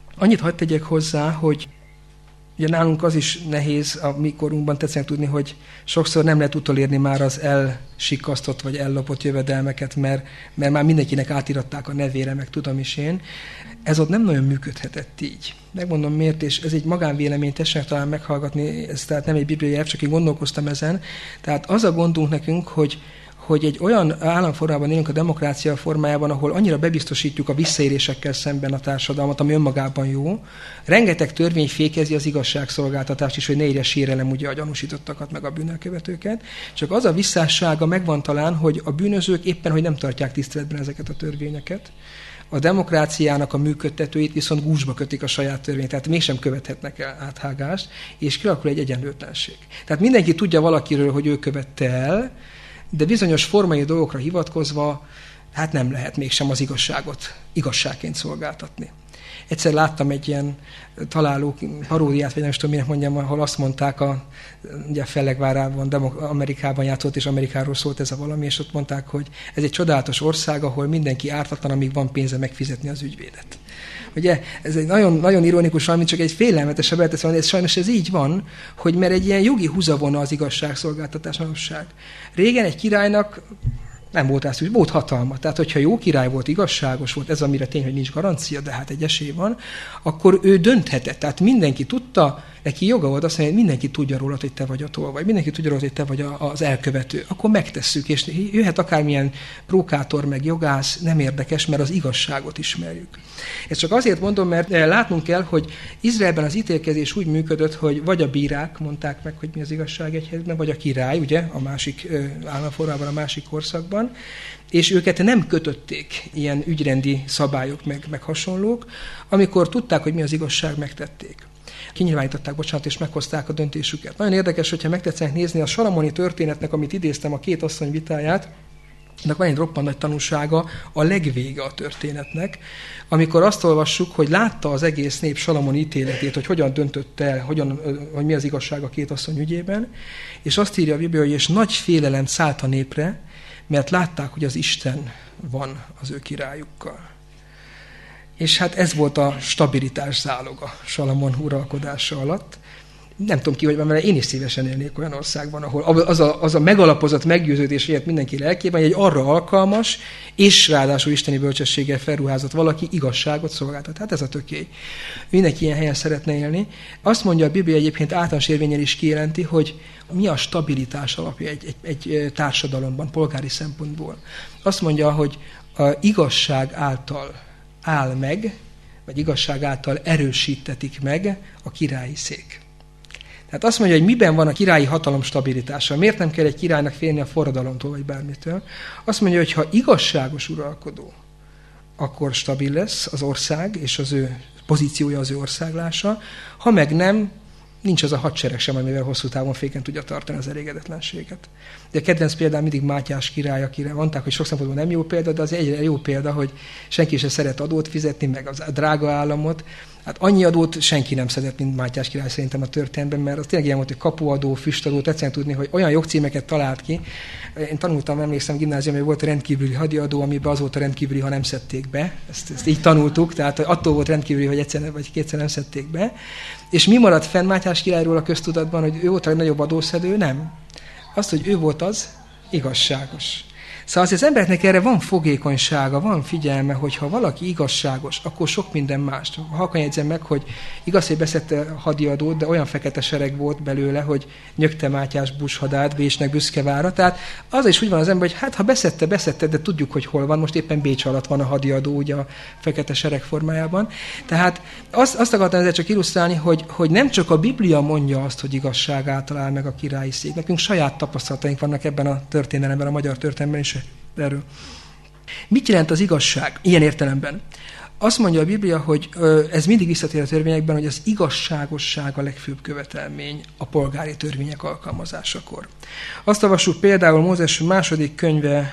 Annyit hadd tegyek hozzá, hogy ugye nálunk az is nehéz a mi korunkban tetszenek tudni, hogy sokszor nem lehet utolérni már az elsikasztott vagy ellopott jövedelmeket, mert már mindenkinek átiratták a nevére, meg tudom is én. Ez ott nem nagyon működhetett így. Megmondom miért, és ez egy magánvélemény, tessenek talán meghallgatni, ez tehát nem egy bibliai elv, csak én gondolkoztam ezen. Tehát az a gondunk nekünk, hogy egy olyan államformában élünk a demokrácia formájában, ahol annyira bebiztosítjuk a visszaélésekkel szemben a társadalmat, ami önmagában jó. Rengeteg törvény fékezi az igazságszolgáltatást is, hogy ne érje sérelem ugye a gyanúsítottakat, meg a bűnelkövetőket. Csak az a visszássága megvan talán, hogy a bűnözők éppen, hogy nem tartják tiszteletben ezeket a törvényeket. A demokráciának a működtetőit viszont gúzsba kötik a saját törvényt, tehát mégsem követhetnek el áthágást, és kialakul egy egyenlőtlenség. Tehát mindenki tudja valakiről, hogy ő követte el, de bizonyos formai dolgokra hivatkozva, hát nem lehet mégsem az igazságot igazságként szolgáltatni. Egyszer láttam egy ilyen találó paródiát, vagy nem is tudom, minek mondjam, ahol azt mondták, ugye a Fellegvárában, Amerikában játszott, és Amerikáról szólt ez a valami, és ott mondták, hogy ez egy csodálatos ország, ahol mindenki ártatlan, amíg van pénze megfizetni az ügyvédet. Ugye, ez egy nagyon, nagyon ironikus, mint csak egy félelmetesebb eltesz van, de sajnos ez így van, hogy mert egy ilyen jogi húzavona az igazságszolgáltatás manapság. Régen egy királynak nem volt rá szükség, volt hatalma. Tehát, hogyha jó király volt, igazságos volt, ez amire tény, hogy nincs garancia, de hát egy esély van, akkor ő dönthetett. Tehát mindenki tudta, neki joga volt azt mondani, hogy mindenki tudja róla, hogy te vagy a tolvaj, mindenki tudja róla, hogy te vagy az elkövető. Akkor megtesszük, és jöhet akármilyen prókátor, meg jogász, nem érdekes, mert az igazságot ismerjük. Ezt csak azért mondom, mert látnunk kell, hogy Izraelben az ítélkezés úgy működött, hogy vagy a bírák mondták meg, hogy mi az igazság egy helyzetben, vagy a király, ugye, a másik államformában, a másik korszakban, és őket nem kötötték ilyen ügyrendi szabályok, meg hasonlók, amikor tudták, hogy mi az igazság, megtették. Kinyilvánították, és meghozták a döntésüket. Nagyon érdekes, hogyha megtetszenek nézni a salamoni történetnek, amit idéztem, a két asszony vitáját, ennek van egy roppant nagy tanúsága, a legvége a történetnek, amikor azt olvassuk, hogy látta az egész nép Salamon ítéletét, hogy hogyan döntött el, hogy mi az igazság a két asszony ügyében, és azt írja a Biblia, hogy és nagy félelem szállt a népre, mert látták, hogy az Isten van az ő királyukkal. És hát ez volt a stabilitás záloga Salamon uralkodása alatt. Nem tudom ki, hogy van, mert én is szívesen élnék olyan országban, ahol az a megalapozott meggyőződés élt mindenki lelkében, hogy egy arra alkalmas, és ráadásul isteni bölcsességgel felruházott valaki igazságot szolgáltat. Hát ez a tökély. Mindenki ilyen helyen szeretne élni. Azt mondja a Biblia egyébként általános érvénnyel is kijelenti, hogy mi a stabilitás alapja egy társadalomban, polgári szempontból. Azt mondja, hogy a igazság által áll meg, vagy igazság által erősítetik meg a királyi szék. Tehát azt mondja, hogy miben van a királyi hatalom stabilitása. Miért nem kell egy királynak félni a forradalomtól, vagy bármitől? Azt mondja, hogy ha igazságos uralkodó, akkor stabil lesz az ország, és az ő pozíciója, az ő országlása. Ha meg nem, nincs az a hadsereg sem, amivel hosszú távon féken tudja tartani az elégedetlenséget. De a kedvenc példám mindig Mátyás király, akire mondták, hogy sok szempontból nem jó példa, de az egyre jó példa, hogy senki sem szeret adót fizetni, meg az drága államot. Hát annyi adót senki nem szedett, mint Mátyás király szerintem a történetben, mert az tényleg ilyen volt, hogy kapuadó, füstadó, tetszene tudni, hogy olyan jogcímeket talált ki. Én tanultam, emlékszem, gimnáziumban volt rendkívüli hadiadó, amiben az volt a rendkívüli, ha nem szedték be. Ezt így tanultuk, tehát attól volt rendkívüli, hogy egyszer vagy kétszer nem szedték be. És mi maradt fenn Mátyás királyról a köztudatban, hogy ő volt a legnagyobb adószedő? Nem. Azt, hogy ő volt az igazságos. Szóval az embereknek erre van fogékonysága, van figyelme, hogy ha valaki igazságos, akkor sok minden mást. Halkan jegyzem meg, hogy igaz, hogy beszedte hadiadót, de olyan fekete sereg volt belőle, hogy nyögte Mátyás bushadát Bécsnek Büszkevára. Tehát az is úgy van az ember, hogy hát ha beszedte, de tudjuk, hogy hol van. Most éppen Bécs alatt van a hadiadó, ugye a fekete sereg formájában. Tehát azt akartam ezzel csak illusztrálni, hogy nem csak a Biblia mondja azt, hogy igazság által áll meg a királyi szék. Nekünk saját tapasztalataink vannak ebben a történelemben, a magyar történelemben is erről. Mit jelent az igazság ilyen értelemben? Azt mondja a Biblia, hogy ez mindig visszatér a törvényekben, hogy az igazságosság a legfőbb követelmény a polgári törvények alkalmazásakor. Azt olvassuk például Mózes második könyve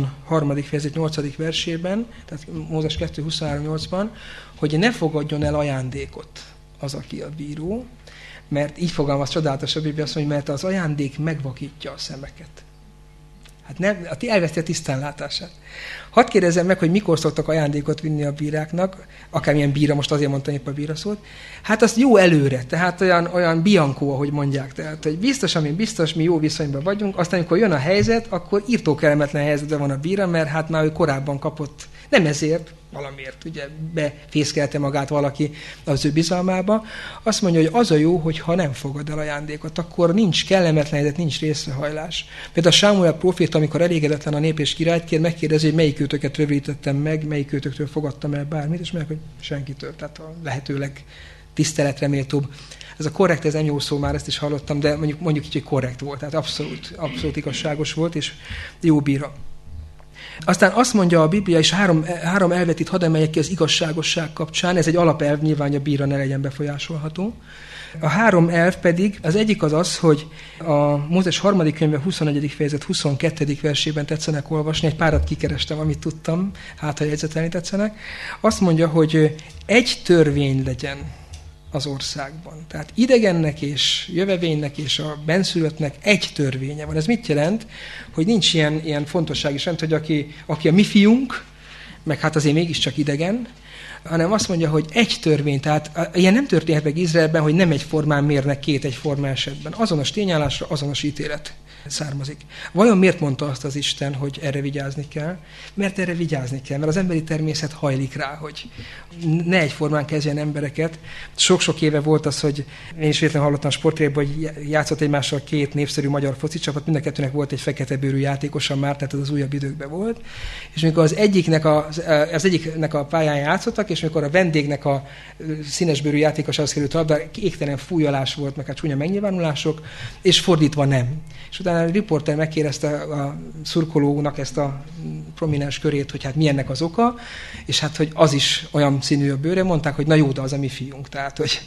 23. fejezet 8. versében, tehát Mózes 2.23.8-ban, hogy ne fogadjon el ajándékot az, aki a bíró, mert így fogalmaz csodálatos a Biblia, azt mondja, mert az ajándék megvakítja a szemeket. Hát nem, elveszti a tisztánlátását. Hadd kérdezzem meg, hogy mikor szoktak ajándékot vinni a bíráknak, akármilyen bíra, most azért mondtam épp a bíra szót, hát azt jó előre, tehát olyan biankó, ahogy mondják, tehát hogy biztos, ami biztos, mi jó viszonyban vagyunk, aztán amikor jön a helyzet, akkor írtókellemetlen helyzetben van a bíra, mert hát már ő korábban kapott, nem ezért, valamiért ugye befészkelte magát valaki az ő bizalmába. Azt mondja, hogy az a jó, hogy ha nem fogad el ajándékot, akkor nincs kellemetlen helyzet, nincs részrehajlás. Például a Sámuel próféta, amikor elégedetlen a nép és királyt kér, megkérdezi, hogy melyik őtöket rövidítettem meg, melyik őtöktől fogadtam el bármit, és mondják, hogy senkitől, tehát a lehetőleg tiszteletreméltóbb. Ez a korrekt, ez nem jó szó, már ezt is hallottam, de mondjuk így, hogy korrekt volt, tehát abszolút igazságos volt, és jó bíra. Aztán azt mondja a Biblia, és három elvet itt hadd emeljek ki az igazságosság kapcsán, ez egy alapelv, nyilván a bíra ne legyen befolyásolható. A 3 elv pedig, az egyik az, hogy a Mózes 3. könyve 21. fejezet 22. versében tetszenek olvasni, egy párat kikerestem, amit tudtam, hát ha jegyzetelni tetszenek. Azt mondja, hogy egy törvény legyen az országban. Tehát idegennek és jövevénynek és a benszülöttnek egy törvénye van. Ez mit jelent? Hogy nincs ilyen fontossági rend, hogy aki a mi fiunk, meg hát azért mégiscsak idegen, hanem azt mondja, hogy egy törvény, tehát ilyen nem történhet meg Izraelben, hogy nem egyformán mérnek két egyforma esetben. Azonos tényállásra azonos ítélet származik. Vajon miért mondta azt az Isten, hogy erre vigyázni kell? Mert erre vigyázni kell, mert az emberi természet hajlik rá, hogy ne egyformán kezdjen embereket. Sok-sok éve volt az, hogy én is véletlenül hallottam a sportrékben, hogy játszott egymással 2 népszerű magyar foci csapat, mind a kettőnek volt egy fekete bőrű játékosa már, tehát ez az újabb időkben volt. És amikor az egyiknek a pályán játszottak, és amikor a vendégnek a színesbőrű játékosához került a labda, égtelen fújolás volt, meg hát csúnya megnyilvánulások, és fordítva nem. És utána a riporter megkérdezte a szurkolónak ezt a prominens körét, hogy hát mi ennek az oka, és hát, hogy az is olyan színű a bőre, mondták, hogy na jó, de az a mi fiunk, tehát, hogy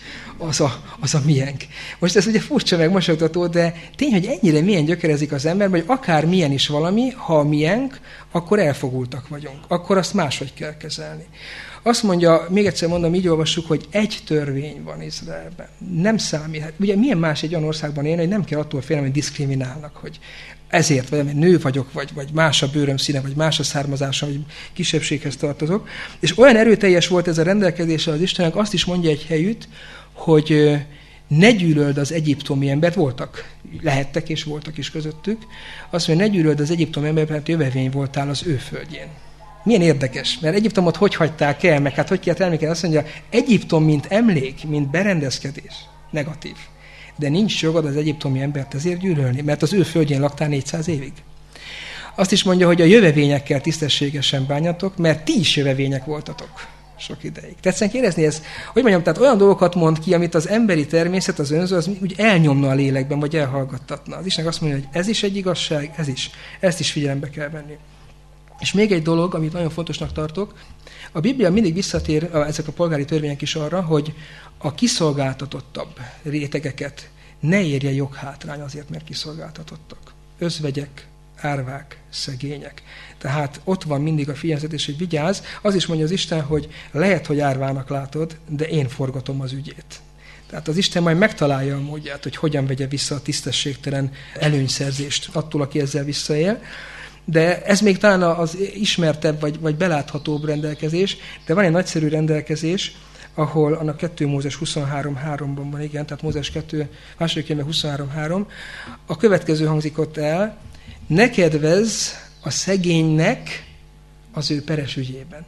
az a miénk. Most ez ugye furcsa meg mosogtató, de tény, hogy ennyire milyen gyökerezik az ember, hogy akár milyen is valami, ha a miénk, akkor elfogultak vagyunk. Akkor azt máshogy kell kezelni. Azt mondja, még egyszer mondom, így olvassuk, hogy egy törvény van Izraelben. Nem számít. Hát, ugye milyen más egy olyan országban élni, hogy nem kell attól félni, hogy diszkriminálnak, hogy ezért, vagy mert nő vagyok, vagy más a bőröm színe, vagy más a származásom, vagy kisebbséghez tartozok. És olyan erőteljes volt ez a rendelkezése az Istennek, azt is mondja egy helyütt, hogy ne gyűlöld az egyiptomi embert, lehettek és voltak is közöttük, azt mondja, ne gyűlöld az egyiptomi embert, mert jövevény voltál az ő földjén. Milyen érdekes, mert Egyiptomot hogy hagyták el, meg hát hogy kellett elmékelni, azt mondja, Egyiptom mint emlék, mint berendezkedés, negatív. De nincs jogod az egyiptomi embert ezért gyűlölni, mert az ő földjén laktál 400 évig. Azt is mondja, hogy a jövevényekkel tisztességesen bánjatok, mert ti is jövevények voltatok sok ideig. Tetszen kérdezni, ez, hogy mondjam, tehát olyan dolgokat mond ki, amit az emberi természet, az önző, az úgy elnyomna a lélekben, vagy elhallgattatna. Az Isten azt mondja, hogy ez is egy igazság, ezt is figyelembe kell venni. És még egy dolog, amit nagyon fontosnak tartok, a Biblia mindig visszatér, ezek a polgári törvények is arra, hogy a kiszolgáltatottabb rétegeket ne érje joghátrány azért, mert kiszolgáltatottak. Özvegyek, árvák, szegények. Tehát ott van mindig a figyelmeztetés, hogy vigyázz. Az is mondja az Isten, hogy lehet, hogy árvának látod, de én forgatom az ügyét. Tehát az Isten majd megtalálja a módját, hogy hogyan vegye vissza a tisztességtelen előnyszerzést attól, aki ezzel visszaél. De ez még talán az ismertebb, vagy beláthatóbb rendelkezés, de van egy nagyszerű rendelkezés, ahol annak 2 Mózes 23.3-ban van, igen, tehát Mózes 2, második könyve 23.3, a következő hangzik ott el, ne kedvezz a szegénynek az ő peres ügyében.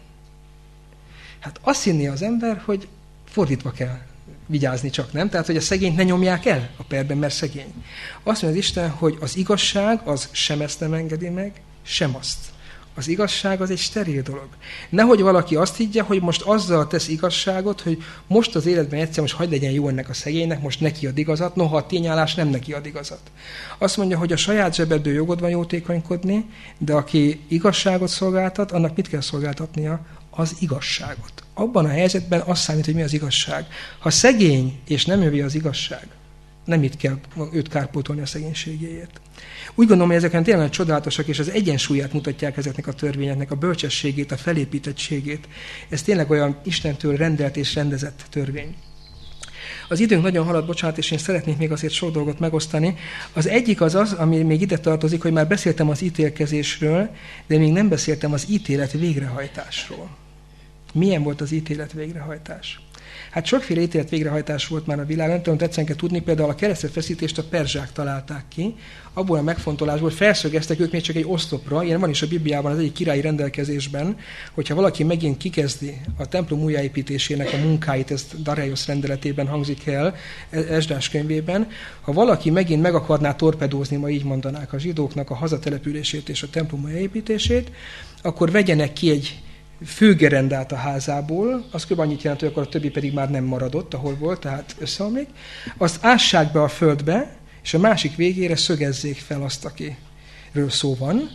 Hát azt hinné az ember, hogy fordítva kell vigyázni csak, nem? Tehát, hogy a szegényt ne nyomják el a perben, mert szegény. Azt mondja az Isten, hogy az igazság az sem ezt nem engedi meg, sem azt. Az igazság az egy steril dolog. Nehogy valaki azt higgye, hogy most azzal tesz igazságot, hogy most az életben egyszer most hagyd legyen jó ennek a szegénynek, most neki ad igazat, noha a tényállás nem neki ad igazat. Azt mondja, hogy a saját zsebedből jogod van jótékonykodni, de aki igazságot szolgáltat, annak mit kell szolgáltatnia? Az igazságot. Abban a helyzetben az számít, hogy mi az igazság. Ha szegény és nem övé az igazság, nem itt kell őt kárpótolni a szegénységéért. Úgy gondolom, hogy ezek tényleg csodálatosak, és az egyensúlyát mutatják ezeknek a törvényeknek, a bölcsességét, a felépítettségét. Ez tényleg olyan Istentől rendelt és rendezett törvény. Az időnk nagyon halad, bocsánat, és én szeretnék még azért sok dolgot megosztani. Az egyik az, ami még ide tartozik, hogy már beszéltem az ítélkezésről, de még nem beszéltem az ítélet végrehajtásról. Milyen volt az ítélet végrehajtás? Hát sokféle ítélet végrehajtás volt már a világon, nem tudom, tetszene kell tudni, például a keresztfeszítést a perzsák találták ki, abból a megfontolásból felszögeztek ők még csak egy oszlopra, ilyen van is a Bibliában az egyik királyi rendelkezésben, hogyha valaki megint kikezdi a templom újjáépítésének a munkáit, ezt Dareios rendeletében hangzik el, Esdrás könyvében, ha valaki megint meg akarná torpedózni, ma így mondanák a zsidóknak a hazatelepülését és a templom újjáépítését, akkor vegyenek ki egy főgerendát a házából, az kb. Annyit jelent, hogy akkor a többi pedig már nem maradott, ahol volt, tehát összeomlik. Azt ássák be a földbe, és a másik végére szögezzék fel azt, akiről szó van.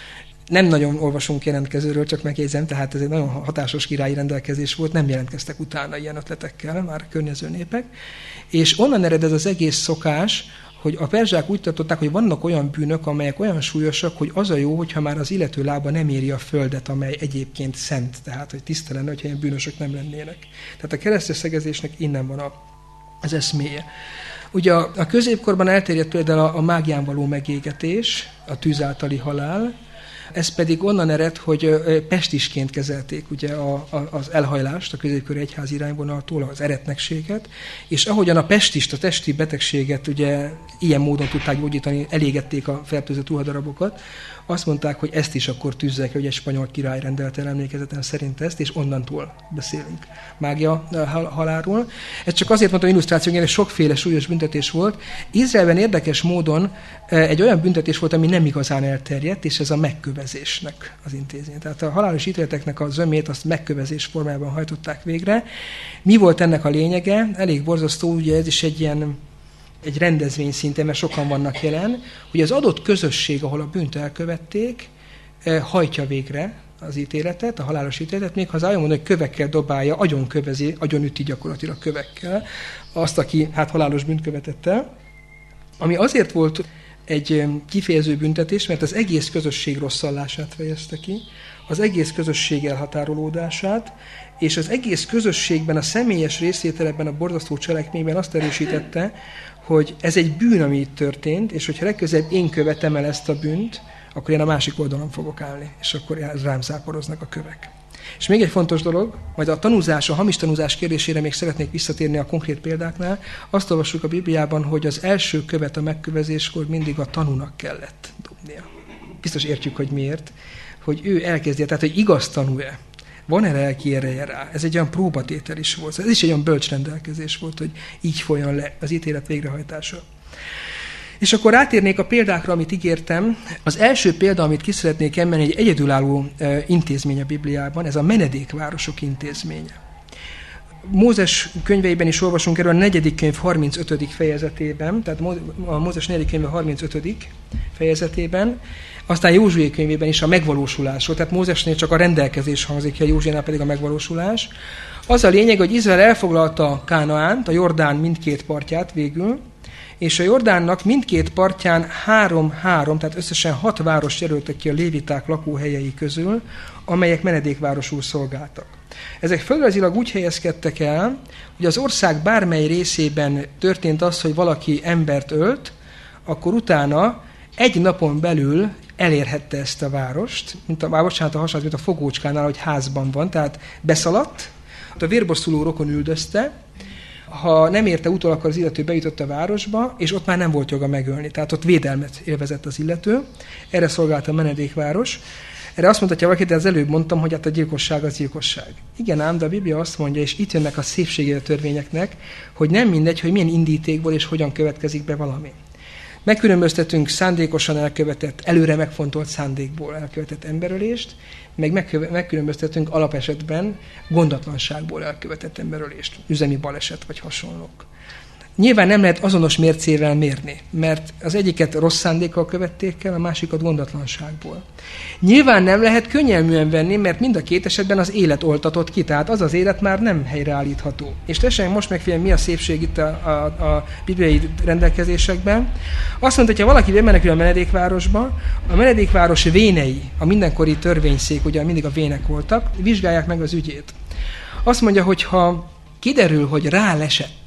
Nem nagyon olvasunk jelentkezőről, csak megjegyzem, tehát ez egy nagyon hatásos királyi rendelkezés volt, nem jelentkeztek utána ilyen ötletekkel már a környező népek. És onnan ered ez az egész szokás, hogy a perzsák úgy tartották, hogy vannak olyan bűnök, amelyek olyan súlyosak, hogy az a jó, hogyha már az illető lába nem éri a földet, amely egyébként szent, tehát hogy tiszta lenne, hogyha ilyen bűnösök nem lennének. Tehát a kereszteszegezésnek innen van az eszméje. Ugye a középkorban elterjedt például a mágián való megégetés, a tűz általi halál, ez pedig onnan ered, hogy pestisként kezelték ugye az elhajlást, a középkori egyházi irányvonaltól, az eretnekséget, és ahogyan a pestist, a testi betegséget ugye ilyen módon tudták gyógyítani, elégették a fertőzött ruhadarabokat, azt mondták, hogy ezt is akkor tűzzek, hogy egy spanyol király rendelte el emlékezetem szerint ezt, és onnantól beszélünk mágia halálról. Ez csak azért mondtam illusztrációként, hogy sokféle súlyos büntetés volt. Izraelben érdekes módon egy olyan büntetés volt, ami nem igazán elterjedt, és ez a megkövezésnek az intézmény. Tehát a halálos ítéleteknek a zömét azt megkövezés formájában hajtották végre. Mi volt ennek a lényege? Elég borzasztó, ugye ez is egy rendezvény szinten, mert sokan vannak jelen, hogy az adott közösség, ahol a bűnt elkövették, hajtja végre az ítéletet, a halálos ítéletet, még ha az mondani, hogy kövekkel dobálja, agyonkövezi, agyonüti gyakorlatilag kövekkel azt, aki halálos bűnt követett el. Ami azért volt egy kifejező büntetés, mert az egész közösség rosszallását fejezte ki, az egész közösség elhatárolódását, és az egész közösségben a személyes részvétel ebben a borzasztó cselekményben azt erősítette, hogy ez egy bűn, ami itt történt, és hogyha legközelebb én követem el ezt a bűnt, akkor én a másik oldalon fogok állni, és akkor rám záporoznak a kövek. És még egy fontos dolog, majd a tanúzás, a hamis tanúzás kérdésére még szeretnék visszatérni a konkrét példáknál. Azt olvassuk a Bibliában, hogy az első követ a megkövezéskor mindig a tanúnak kellett dobnia. Biztos értjük, hogy miért, hogy ő elkezdje, tehát hogy igaz tanú-e. Van-e lelki ereje rá? Ez egy olyan próbatétel is volt. Ez is egy olyan bölcs rendelkezés volt, hogy így folyjon le az ítélet végrehajtása. És akkor rátérnék a példákra, amit ígértem. Az első példa, amit ki szeretnék emelni, egy egyedülálló intézmény a Bibliában, ez a menedékvárosok intézménye. Mózes könyveiben is olvasunk erről a 4. könyv 35. fejezetében, tehát a Mózes 4. könyv 35. fejezetében, aztán Józsué könyvében is a megvalósulásról, tehát Mózesnél csak a rendelkezés hangzik ki, a Józsuénál pedig a megvalósulás. Az a lényeg, hogy Izrael elfoglalta Kánaánt, a Jordán mindkét partját végül, és a Jordánnak mindkét partján 3, tehát összesen 6 város jelöltek ki a léviták lakóhelyei közül, amelyek menedékvárosul szolgáltak. Ezek földrajzilag úgy helyezkedtek el, hogy az ország bármely részében történt az, hogy valaki embert ölt, akkor utána egy napon belül elérhette ezt a várost, mint a fogócskánál, hogy házban van, tehát beszaladt, a vérbosszuló rokon üldözte, ha nem érte utol, akkor az illető bejutott a városba, és ott már nem volt joga megölni. Tehát ott védelmet élvezett az illető. Erre szolgált a menedékváros. Erre azt mondhatja valaki, de az előbb mondtam, hogy hát a gyilkosság az gyilkosság. Igen ám, de a Biblia azt mondja, és itt jönnek a szépsége a törvényeknek, hogy nem mindegy, hogy milyen indítékból és hogyan következik be valami. Megkülönböztetünk szándékosan elkövetett, előre megfontolt szándékból elkövetett emberölést, meg megkülönböztetünk alapesetben gondatlanságból elkövetett emberölést, üzemi baleset vagy hasonlók. Nyilván nem lehet azonos mércével mérni, mert az egyiket rossz szándékkal követték el, a másikat gondatlanságból. Nyilván nem lehet könnyelműen venni, mert mind a két esetben az élet oltatott ki, tehát az az élet már nem helyreállítható. És tessék most megfigyelni, mi a szépség itt a bibliai rendelkezésekben. Azt mondta, hogy ha valaki bemenekül a menedékvárosba, a menedékváros vénei, a mindenkori törvényszék, ugye mindig a vének voltak, vizsgálják meg az ügyét. Azt mondja, hogy ha kiderül, hogy rálesett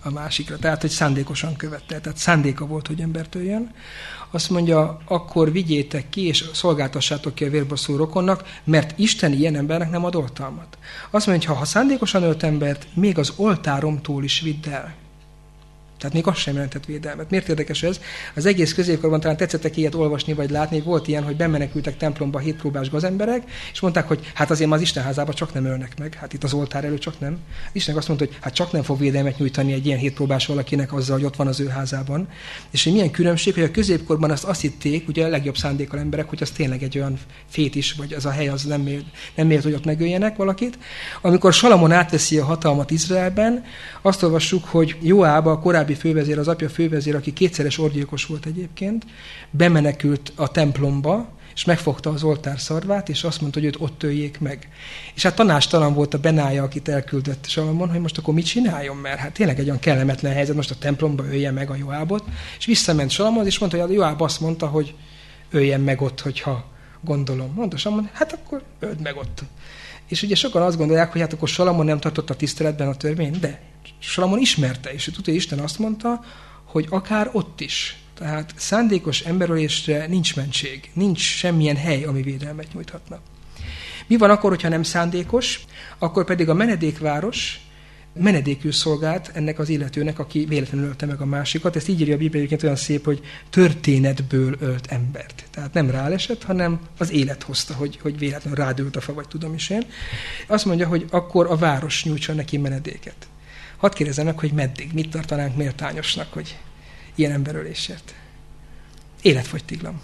a másikra. Tehát, hogy szándékosan követte. Tehát szándéka volt, hogy embert öljön. Azt mondja, akkor vigyétek ki, és szolgáltassátok ki a vérbaszó rokonnak, mert Isten ilyen embernek nem ad oltalmat. Azt mondja, hogy ha szándékosan ölt embert, még az oltáromtól is vidd el. Tehát még az sem jelentett védelmet. Miért érdekes ez? Az egész középkorban talán tetszettek ilyet olvasni vagy látni, volt ilyen, hogy bemenekültek templomba 7 próbás gazemberek, és mondták, hogy hát azért már az Isten házába csak nem ölnek meg, hát itt az oltár előtt csak nem. Isten azt mondta, hogy hát csak nem fog védelmet nyújtani egy ilyen 7 próbás valakinek azzal, hogy ott van az ő házában. És hogy milyen különbség, hogy a középkorban azt hitték, ugye a legjobb szándékkal emberek, hogy az tényleg egy olyan fétis, vagy az a hely az nem mélt, hogy ott megöljenek valakit. Amikor Salamon átveszi a hatalmat Izraelben, azt olvassuk, hogy Joáb, a korábbi fővezér, az apja fővezér, aki 2-szeres orgyilkos volt egyébként, bemenekült a templomba, és megfogta az oltár szarvát, és azt mondta, hogy őt ott öljék meg. És hát tanástalan volt a Benája, akit elküldött Salamon, hogy most akkor mit csináljon, mert hát tényleg egy olyan kellemetlen helyzet, most a templomba ölje meg a Joábot, és visszament Salamon, és mondta, hogy a Joáb azt mondta, hogy öljen meg ott, hogyha gondolom. Mondta Salamon, hát akkor öld meg ott. És ugye sokan azt gondolják, hogy hát akkor Salamon nem tartotta tiszteletben a törvényt, de Salamon ismerte, és tudja, hogy Isten azt mondta, hogy akár ott is. Tehát szándékos emberölésre nincs mentség, nincs semmilyen hely, ami védelmet nyújthatna. Mi van akkor, hogyha nem szándékos? Akkor pedig a menedékváros menedékül szolgált ennek az illetőnek, aki véletlenül ölte meg a másikat. Ezt így írja a Biblia egyébként olyan szép, hogy történetből ölt embert. Tehát nem rálesett, hanem az élet hozta, hogy véletlenül rádült a fa, vagy tudom is én. Azt mondja, hogy akkor a város nyújtsa neki menedéket. Hadd kérdezzem meg, hogy meddig, mit tartanánk méltányosnak, hogy ilyen emberölésért. Életfogytiglan.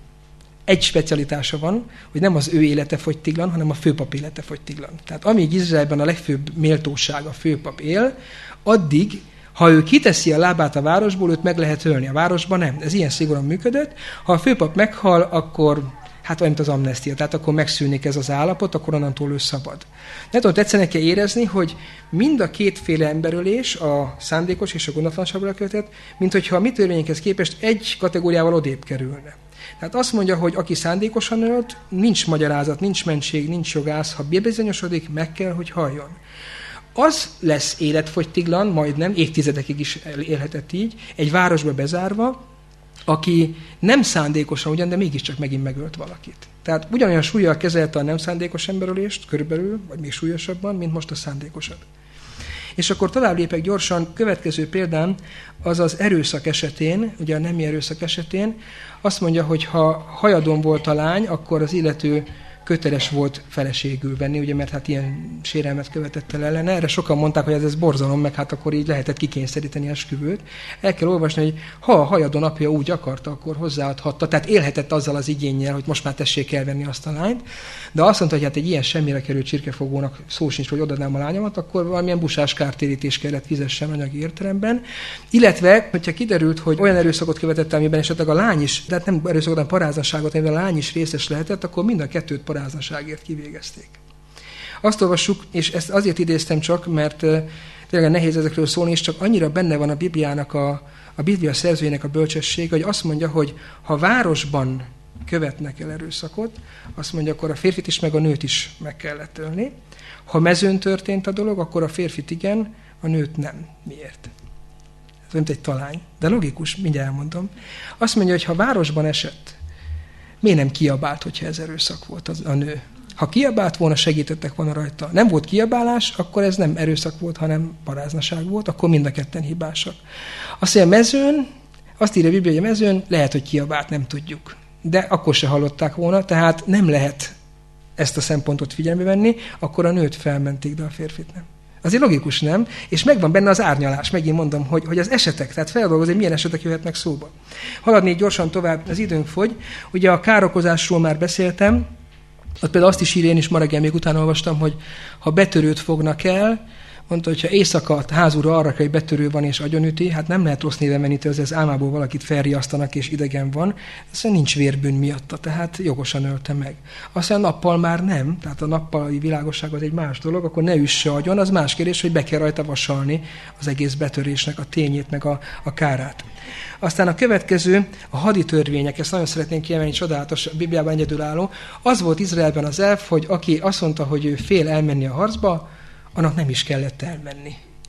Egy specialitása van, hogy nem az ő élete fogytiglan, hanem a főpap élete fogytiglan. Tehát amíg Izraelben a legfőbb méltóság a főpap él, addig, ha ő kiteszi a lábát a városból, őt meg lehet ölni. A városban nem. Ez ilyen szigorúan működött. Ha a főpap meghal, akkor hát olyan, mint az amnestia, tehát akkor megszűnik ez az állapot, akkor onnantól ő szabad. De tudod, egyszerűen kell érezni, hogy mind a kétféle emberölés, a szándékos és a gondatlanságra követett, mint hogyha a mi törvényekhez képest egy kategóriával odébb kerülne. Tehát azt mondja, hogy aki szándékosan ölt, nincs magyarázat, nincs mentség, nincs jogász, ha bebizonyosodik, meg kell, hogy halljon. Az lesz életfogytiglan, majdnem, évtizedekig is élhetett így, egy városba bezárva, aki nem szándékosan ugyan, de mégiscsak megint megölt valakit. Tehát ugyanolyan súllyal kezelte a nem szándékos emberölést, körülbelül, vagy még súlyosabban, mint most a szándékosat. És akkor tovább lépek gyorsan, következő példám az az erőszak esetén, ugye a nemi erőszak esetén, azt mondja, hogy ha hajadon volt a lány, akkor az illető köteles volt feleségül venni, ugye, mert hát ilyen sérelmet követett el ellene. Erre sokan mondták, hogy ez borzalom, meg hát akkor így lehetett kikényszeríteni esküvőt. El kell olvasni, hogy ha a hajadon apja úgy akarta, akkor hozzáadhatta, tehát élhetett azzal az igénnyel, hogy most már tessék elvenni azt a lányt, de azt mondta, hogy hát egy ilyen semmire került csirkefogónak szó sincs, hogy odadnám a lányomat, akkor valamilyen busás kártérítés kellett fizessen anyagi értelemben. Illetve, hogyha kiderült, hogy olyan erőszakot követett, amiben esetleg a lány is, tehát nem erőszakot, hanem paráznaságot, amiben a lány is részes lehetett, akkor mind a kettőt paráznaságért kivégezték. Azt olvassuk, és ezt azért idéztem csak, mert tényleg nehéz ezekről szólni, és csak annyira benne van a Bibliának, a Biblia szerzőjének a bölcsessége, hogy azt mondja, hogy ha városban követnek el erőszakot, azt mondja, akkor a férfit is, meg a nőt is meg kellett ölni. Ha mezőn történt a dolog, akkor a férfit igen, a nőt nem. Miért? Ez mint egy talány, de logikus, mindjárt elmondom. Azt mondja, hogy ha városban esett, miért nem kiabált, hogyha ez erőszak volt a nő? Ha kiabált volna, segítettek volna rajta. Nem volt kiabálás, akkor ez nem erőszak volt, hanem paráznaság volt, akkor mind a ketten hibásak. Azt mondja, mezőn, azt írja a Biblia, hogy a mezőn lehet, hogy kiabált, nem tudjuk. De akkor se hallották volna, tehát nem lehet ezt a szempontot figyelembe venni, akkor a nőt felmentik, de a férfit nem. Azért logikus, nem? És megvan benne az árnyalás, megint mondom, hogy az esetek, tehát feldolgozni, milyen esetek jöhetnek szóba. Haladnék gyorsan tovább, az időnk fogy. Ugye a károkozásról már beszéltem, ott például azt is írja, én is ma reggel még utána olvastam, hogy ha betörőt fognak el, mondta, hogy ha éjszaka a házúra arra kell, hogy betörő van és agyonüti, hát nem lehet rossz néven menni, hogy az álmából valakit felriasztanak és idegen van, aztán nincs vérbűn miatta, tehát jogosan ölte meg. Aztán nappal már nem, tehát a nappali világosság az egy más dolog, akkor ne üsse agyon, az más kérdés, hogy be kell rajta vasalni az egész betörésnek a tényét, meg a kárát. Aztán a következő, a haditörvények, ezt nagyon szeretném kiemelni, csodálatos, a Bibliában egyedülálló. Az volt Izraelben az elv, hogy aki azt mondta, hogy ő fél elmenni a harcba, annak nem is kellett elmenni.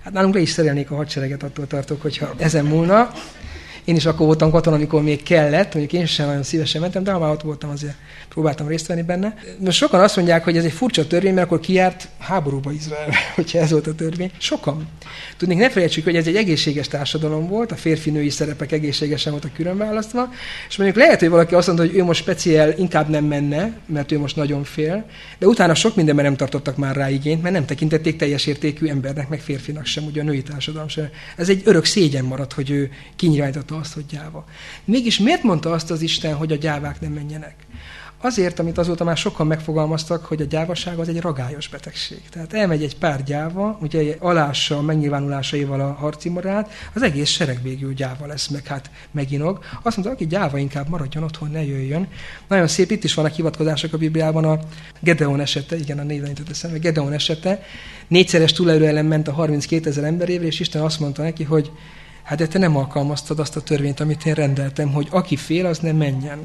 Hát nálunk le is szerelnék a hadsereget, attól tartok, hogyha ezen múlna. Én is akkor voltam katona, amikor még kellett, mondjuk én sem nagyon szívesen mentem, de ha már ott voltam, azért próbáltam részt venni benne. Most sokan azt mondják, hogy ez egy furcsa törvény, mert akkor kijárt háborúba Izrael, hogyha ez volt a törvény. Sokan. Tudnék, ne felejtsük, hogy ez egy egészséges társadalom volt, a férfi-női szerepek egészségesen voltak különválasztva, és mondjuk lehet, hogy valaki azt mondta, hogy ő most speciál inkább nem menne, mert ő most nagyon fél, de utána sok mindenben nem tartottak már rá igényt, mert nem tekintették teljes értékű embernek, meg férfinak sem, ugye a női társadalom sem. Ez egy örök szégyen maradt, hogy ő kinyilvánította azt, hogy gyáva. Mégis miért mondta azt az Isten, hogy a gyávák nem menjenek? Azért, amit azóta már sokan megfogalmaztak, hogy a gyávaság az egy ragályos betegség. Tehát elmegy egy pár gyáva, ugye alássa a megnyilvánulásaival a harci morált, az egész sereg végül gyáva lesz, meg hát meginog. Azt mondta, aki gyáva, inkább maradjon otthon, ne jöjjön. Nagyon szép, itt is vannak hivatkozások a Bibliában, a Gedeon esete, igen, a néven jutott eszembe, Gedeon esete. 4-szeres túlerő ellen ment a 32 000 emberével, és Isten azt mondta neki, hogy hát de te nem alkalmaztad azt a törvényt, amit én rendeltem, hogy aki fél, az nem menjen.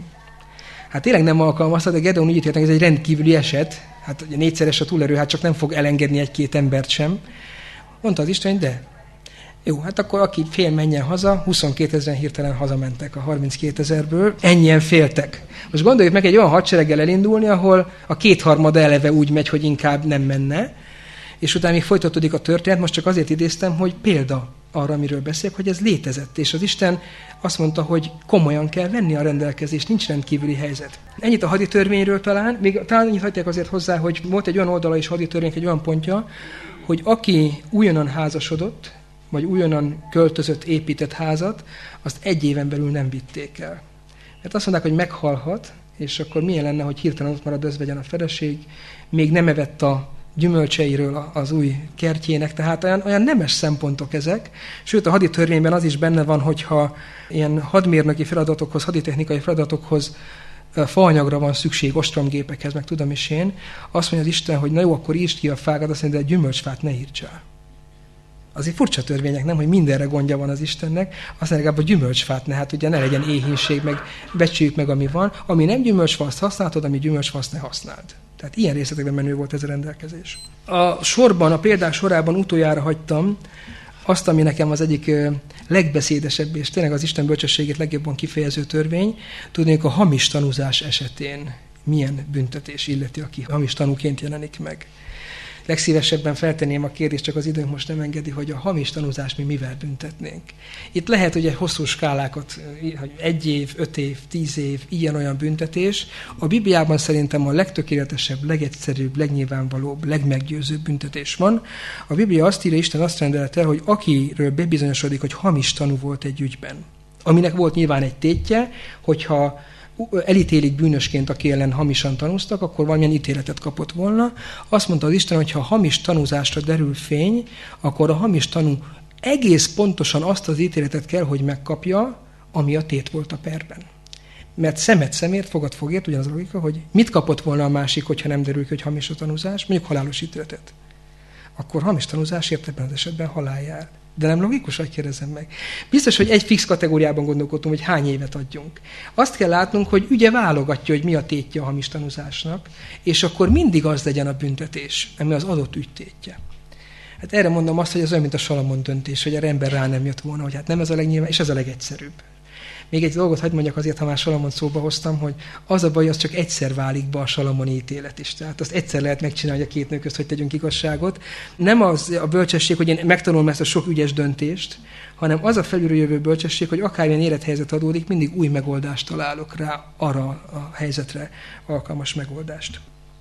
Hát tényleg nem alkalmaztad, de Gedeon úgy ítélte, ez egy rendkívüli eset. Hát ugye 4-szeres a túlerő, hát csak nem fog elengedni egy-két embert sem. Mondta az Isten, de jó, hát akkor aki fél, menjen haza. 22 000 hirtelen hazamentek a 32 000-ből. Ennyien féltek. Most gondoljuk meg egy olyan hadsereggel elindulni, ahol a 2/3 eleve úgy megy, hogy inkább nem menne. És utána még folytatódik a történet, most csak azért idéztem, hogy példa arra, amiről beszélek, hogy ez létezett. És az Isten azt mondta, hogy komolyan kell venni a rendelkezést, nincs rendkívüli helyzet. Ennyit a haditörvényről talán, még talán annyit hagyják azért hozzá, hogy volt egy olyan oldala is haditörvénynek, egy olyan pontja, hogy aki újonnan házasodott, vagy újonnan költözött, épített házat, azt 1 éven belül nem vitték el. Mert azt mondták, hogy meghalhat, és akkor milyen lenne, hogy hirtelen ott marad, özvegyen a feleség, még nem evett a gyümölcseiről az új kertjének, tehát olyan nemes szempontok ezek. Sőt, a haditörvényben az is benne van, hogyha ilyen hadmérnöki feladatokhoz, haditechnikai feladatokhoz faanyagra van szükség, ostromgépekhez, meg tudom is én, azt mondja az Isten, hogy na jó, akkor írd ki a fákat, azt mondja, de a gyümölcsfát ne írts el. Azért furcsa törvények, nem, hogy mindenre gondja van az Istennek, azt legalább a gyümölcsfát ne, hát ugye ne legyen éhínség, meg becsüljük meg, ami van. Ami nem gyümölcsfa, azt használtad, ami gyümölcsfa, azt ne használd. Tehát ilyen részletekben menő volt ez a rendelkezés. A sorban, a példák sorában utoljára hagytam azt, ami nekem az egyik legbeszédesebb, és tényleg az Isten bölcsességét legjobban kifejező törvény, tudnék a hamis tanúzás esetén milyen büntetés illeti, aki hamis tanúként jelenik meg. Legszívesebben feltenném a kérdést, csak az időnk most nem engedi, hogy a hamis tanúzást mi mivel büntetnénk. Itt lehet ugye hosszú skálákat, 1 év, 5 év, 10 év, ilyen-olyan büntetés. A Bibliában szerintem a legtökéletesebb, legegyszerűbb, legnyilvánvalóbb, legmeggyőzőbb büntetés van. A Biblia azt írja, Isten azt rendelte, hogy akiről bebizonyosodik, hogy hamis tanú volt egy ügyben, aminek volt nyilván egy tétje, hogyha elítélik bűnösként, aki ellen hamisan tanúztak, akkor valamilyen ítéletet kapott volna. Azt mondta az Isten, hogy ha hamis tanúzásra derül fény, akkor a hamis tanú egész pontosan azt az ítéletet kell, hogy megkapja, ami a tét volt a perben. Mert szemet szemért, fogad fogért, ugyanaz a logika, hogy mit kapott volna a másik, hogyha nem derül ki, hogy hamis a tanúzás, mondjuk halálos ítéletet. Akkor hamis tanúzásért ebben az esetben halál jár. De nem logikus, hogy kérdezem meg. Biztos, hogy egy fix kategóriában gondolkodtunk, hogy hány évet adjunk. Azt kell látnunk, hogy ügye válogatja, hogy mi a tétje a hamis tanúzásnak, és akkor mindig az legyen a büntetés, ami az adott ügy tétje. Hát erre mondom azt, hogy ez olyan, mint a Salamon döntés, hogy erre ember rá nem jött volna, hogy hát nem ez a legnyilván, és ez a legegyszerűbb. Még egy dolgot hagyd mondjak azért, ha már Salamon szóba hoztam, hogy az a baj, az csak egyszer válik be a salamoni ítélet is. Tehát azt egyszer lehet megcsinálni, hogy a két nő közt hogy tegyünk igazságot. Nem az a bölcsesség, hogy én megtanulom ezt a sok ügyes döntést, hanem az a felülről jövő bölcsesség, hogy akármilyen élethelyzet adódik, mindig új megoldást találok rá, arra a helyzetre alkalmas megoldást.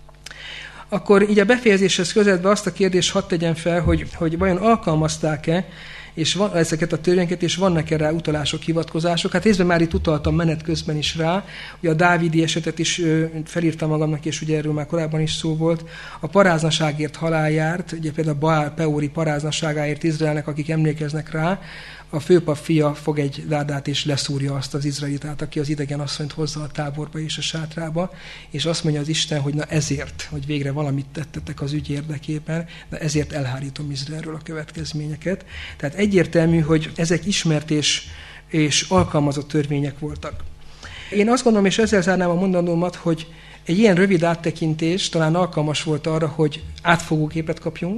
Akkor így a befejezéshez közeledve azt a kérdést hadd tegyen fel, hogy vajon alkalmazták-e és ezeket a törvényeket, és vannak erre utalások, hivatkozások. Hát részben már itt utaltam menet közben is rá, ugye a dávidi esetet is felírtam magamnak, és ugye erről már korábban is szó volt. A paráznaságért halál járt, ugye például a Baál Peori paráznaságáért Izraelnek, akik emlékeznek rá, a főpap fia fog egy lárdát és leszúrja azt az izraelitát, aki az idegen asszonyt hozza a táborba és a sátrába, és azt mondja az Isten, hogy na ezért, hogy végre valamit tettetek az ügy érdekében, na ezért elhárítom Izraelről a következményeket. Tehát egyértelmű, hogy ezek ismert és alkalmazott törvények voltak. Én azt gondolom, és ezzel zárnám a mondandómat, hogy egy ilyen rövid áttekintés talán alkalmas volt arra, hogy átfogó képet kapjunk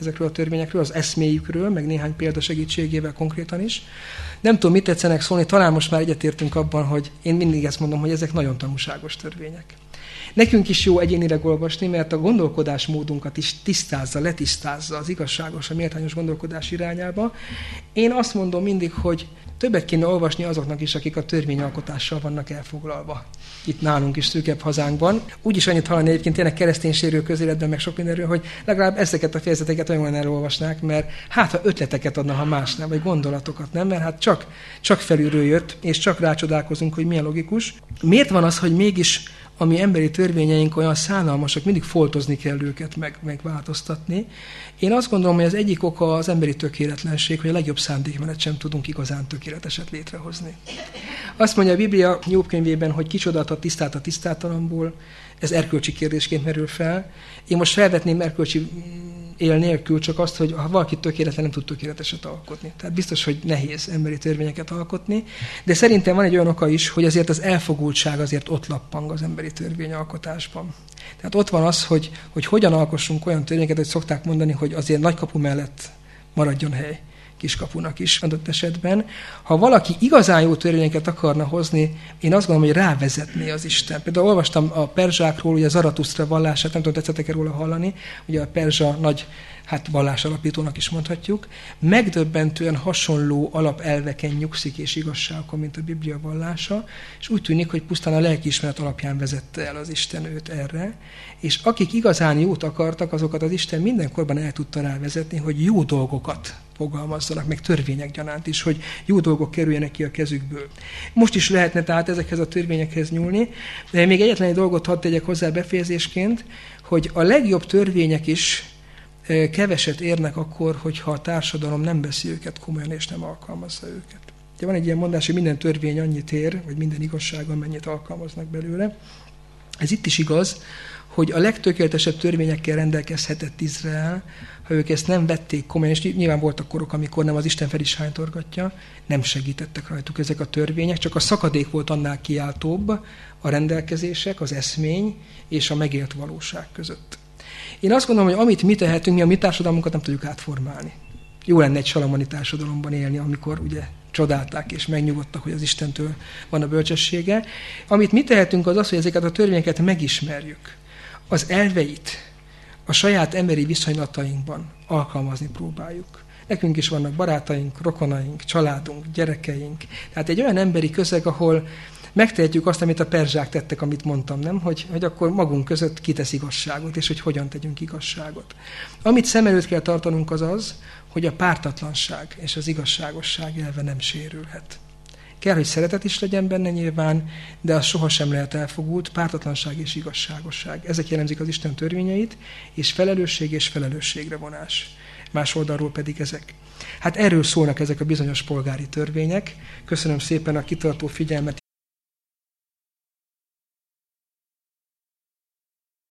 ezekről a törvényekről, az eszméjükről, meg néhány példa segítségével konkrétan is. Nem tudom, mit tetszenek szólni, talán most már egyetértünk abban, hogy én mindig ezt mondom, hogy ezek nagyon tanúságos törvények. Nekünk is jó egyénileg olvasni, mert a gondolkodásmódunkat is letisztázza az igazságos, a méltányos gondolkodás irányába. Én azt mondom mindig, hogy többet kéne olvasni azoknak is, akik a törvényalkotással vannak elfoglalva. Itt nálunk is, szűkebb hazánkban. Úgyis annyit hallani egyébként tényleg kereszténységről, közéletben, meg sok mindenről, hogy legalább ezeket a fejezeteket olyan elolvasnák, mert hát ha ötleteket adna, ha más nem, vagy gondolatokat nem, mert hát csak felülről jött, és csak rácsodálkozunk, hogy milyen logikus. Miért van az, hogy mégis a mi emberi törvényeink olyan szánalmasak, mindig foltozni kell őket, meg változtatni. Én azt gondolom, hogy az egyik oka az emberi tökéletlenség, hogy a legjobb szándékmenet sem tudunk igazán tökéleteset létrehozni. Azt mondja a Biblia Jobb könyvében, hogy kicsodálhat tisztát a tisztátalanból, ez erkölcsi kérdésként merül fel. Én most felvetném erkölcsi él nélkül csak azt, hogy ha valaki tökéletlen, nem tud tökéleteset alkotni. Tehát biztos, hogy nehéz emberi törvényeket alkotni, de szerintem van egy olyan oka is, hogy azért az elfogultság azért ott lappang az emberi törvényalkotásban. Tehát ott van az, hogy hogyan alkossunk olyan törvényeket, hogy szokták mondani, hogy azért nagy kapu mellett maradjon hely kiskapunak is adott esetben. Ha valaki igazán jó törvényeket akarna hozni, én azt gondolom, hogy rávezetné az Isten. Például olvastam a perzsákról, ugye Zaratusztra vallását, nem tudom, tetszettek-e róla hallani, ugye a perzsa nagy vallásalapítónak is mondhatjuk, megdöbbentően hasonló alapelveken nyugszik és igazságokon, mint a Biblia vallása, és úgy tűnik, hogy pusztán a lelkiismeret alapján vezette el az Isten őt erre, és akik igazán jót akartak, azokat az Isten mindenkorban el tudta rávezetni, hogy jó dolgokat fogalmazzanak, meg törvények gyanánt is, hogy jó dolgok kerüljenek ki a kezükből. Most is lehetne tehát ezekhez a törvényekhez nyúlni, de még egyetlen egy dolgot hadd tegyek hozzá befejezésként, hogy a legjobb törvények is keveset érnek akkor, hogyha a társadalom nem veszi őket komolyan és nem alkalmazza őket. Ugye van egy ilyen mondás, hogy minden törvény annyit ér, vagy minden igazság, amennyit alkalmaznak belőle. Ez itt is igaz, hogy a legtökéletesebb törvényekkel rendelkezhetett Izrael, ha ők ezt nem vették komolyan, és nyilván voltak korok, amikor nem az Isten fel is hánytorgatja, nem segítettek rajtuk ezek a törvények, csak a szakadék volt annál kiáltóbb a rendelkezések, az eszmény és a megélt valóság között. Én azt gondolom, hogy amit mi tehetünk, mi a mi társadalmunkat nem tudjuk átformálni. Jó lenne egy salamoni társadalomban élni, amikor ugye csodálták és megnyugodtak, hogy az Istentől van a bölcsessége. Amit mi tehetünk az az, hogy ezeket a törvényeket megismerjük. Az elveit a saját emberi viszonylatainkban alkalmazni próbáljuk. Nekünk is vannak barátaink, rokonaink, családunk, gyerekeink. Tehát egy olyan emberi közeg, ahol megtehetjük azt, amit a perzsák tettek, amit mondtam, nem? Hogy akkor magunk között kitesz igazságot, és hogy hogyan tegyünk igazságot. Amit szem előtt kell tartanunk az az, hogy a pártatlanság és az igazságosság elve nem sérülhet. Kell, hogy szeretet is legyen benne nyilván, de az sohasem lehet elfogult, pártatlanság és igazságosság. Ezek jellemzik az Isten törvényeit, és felelősség és felelősségre vonás. Más oldalról pedig ezek. Hát erről szólnak ezek a bizonyos polgári törvények. Köszönöm szépen a kitartó figyelmet.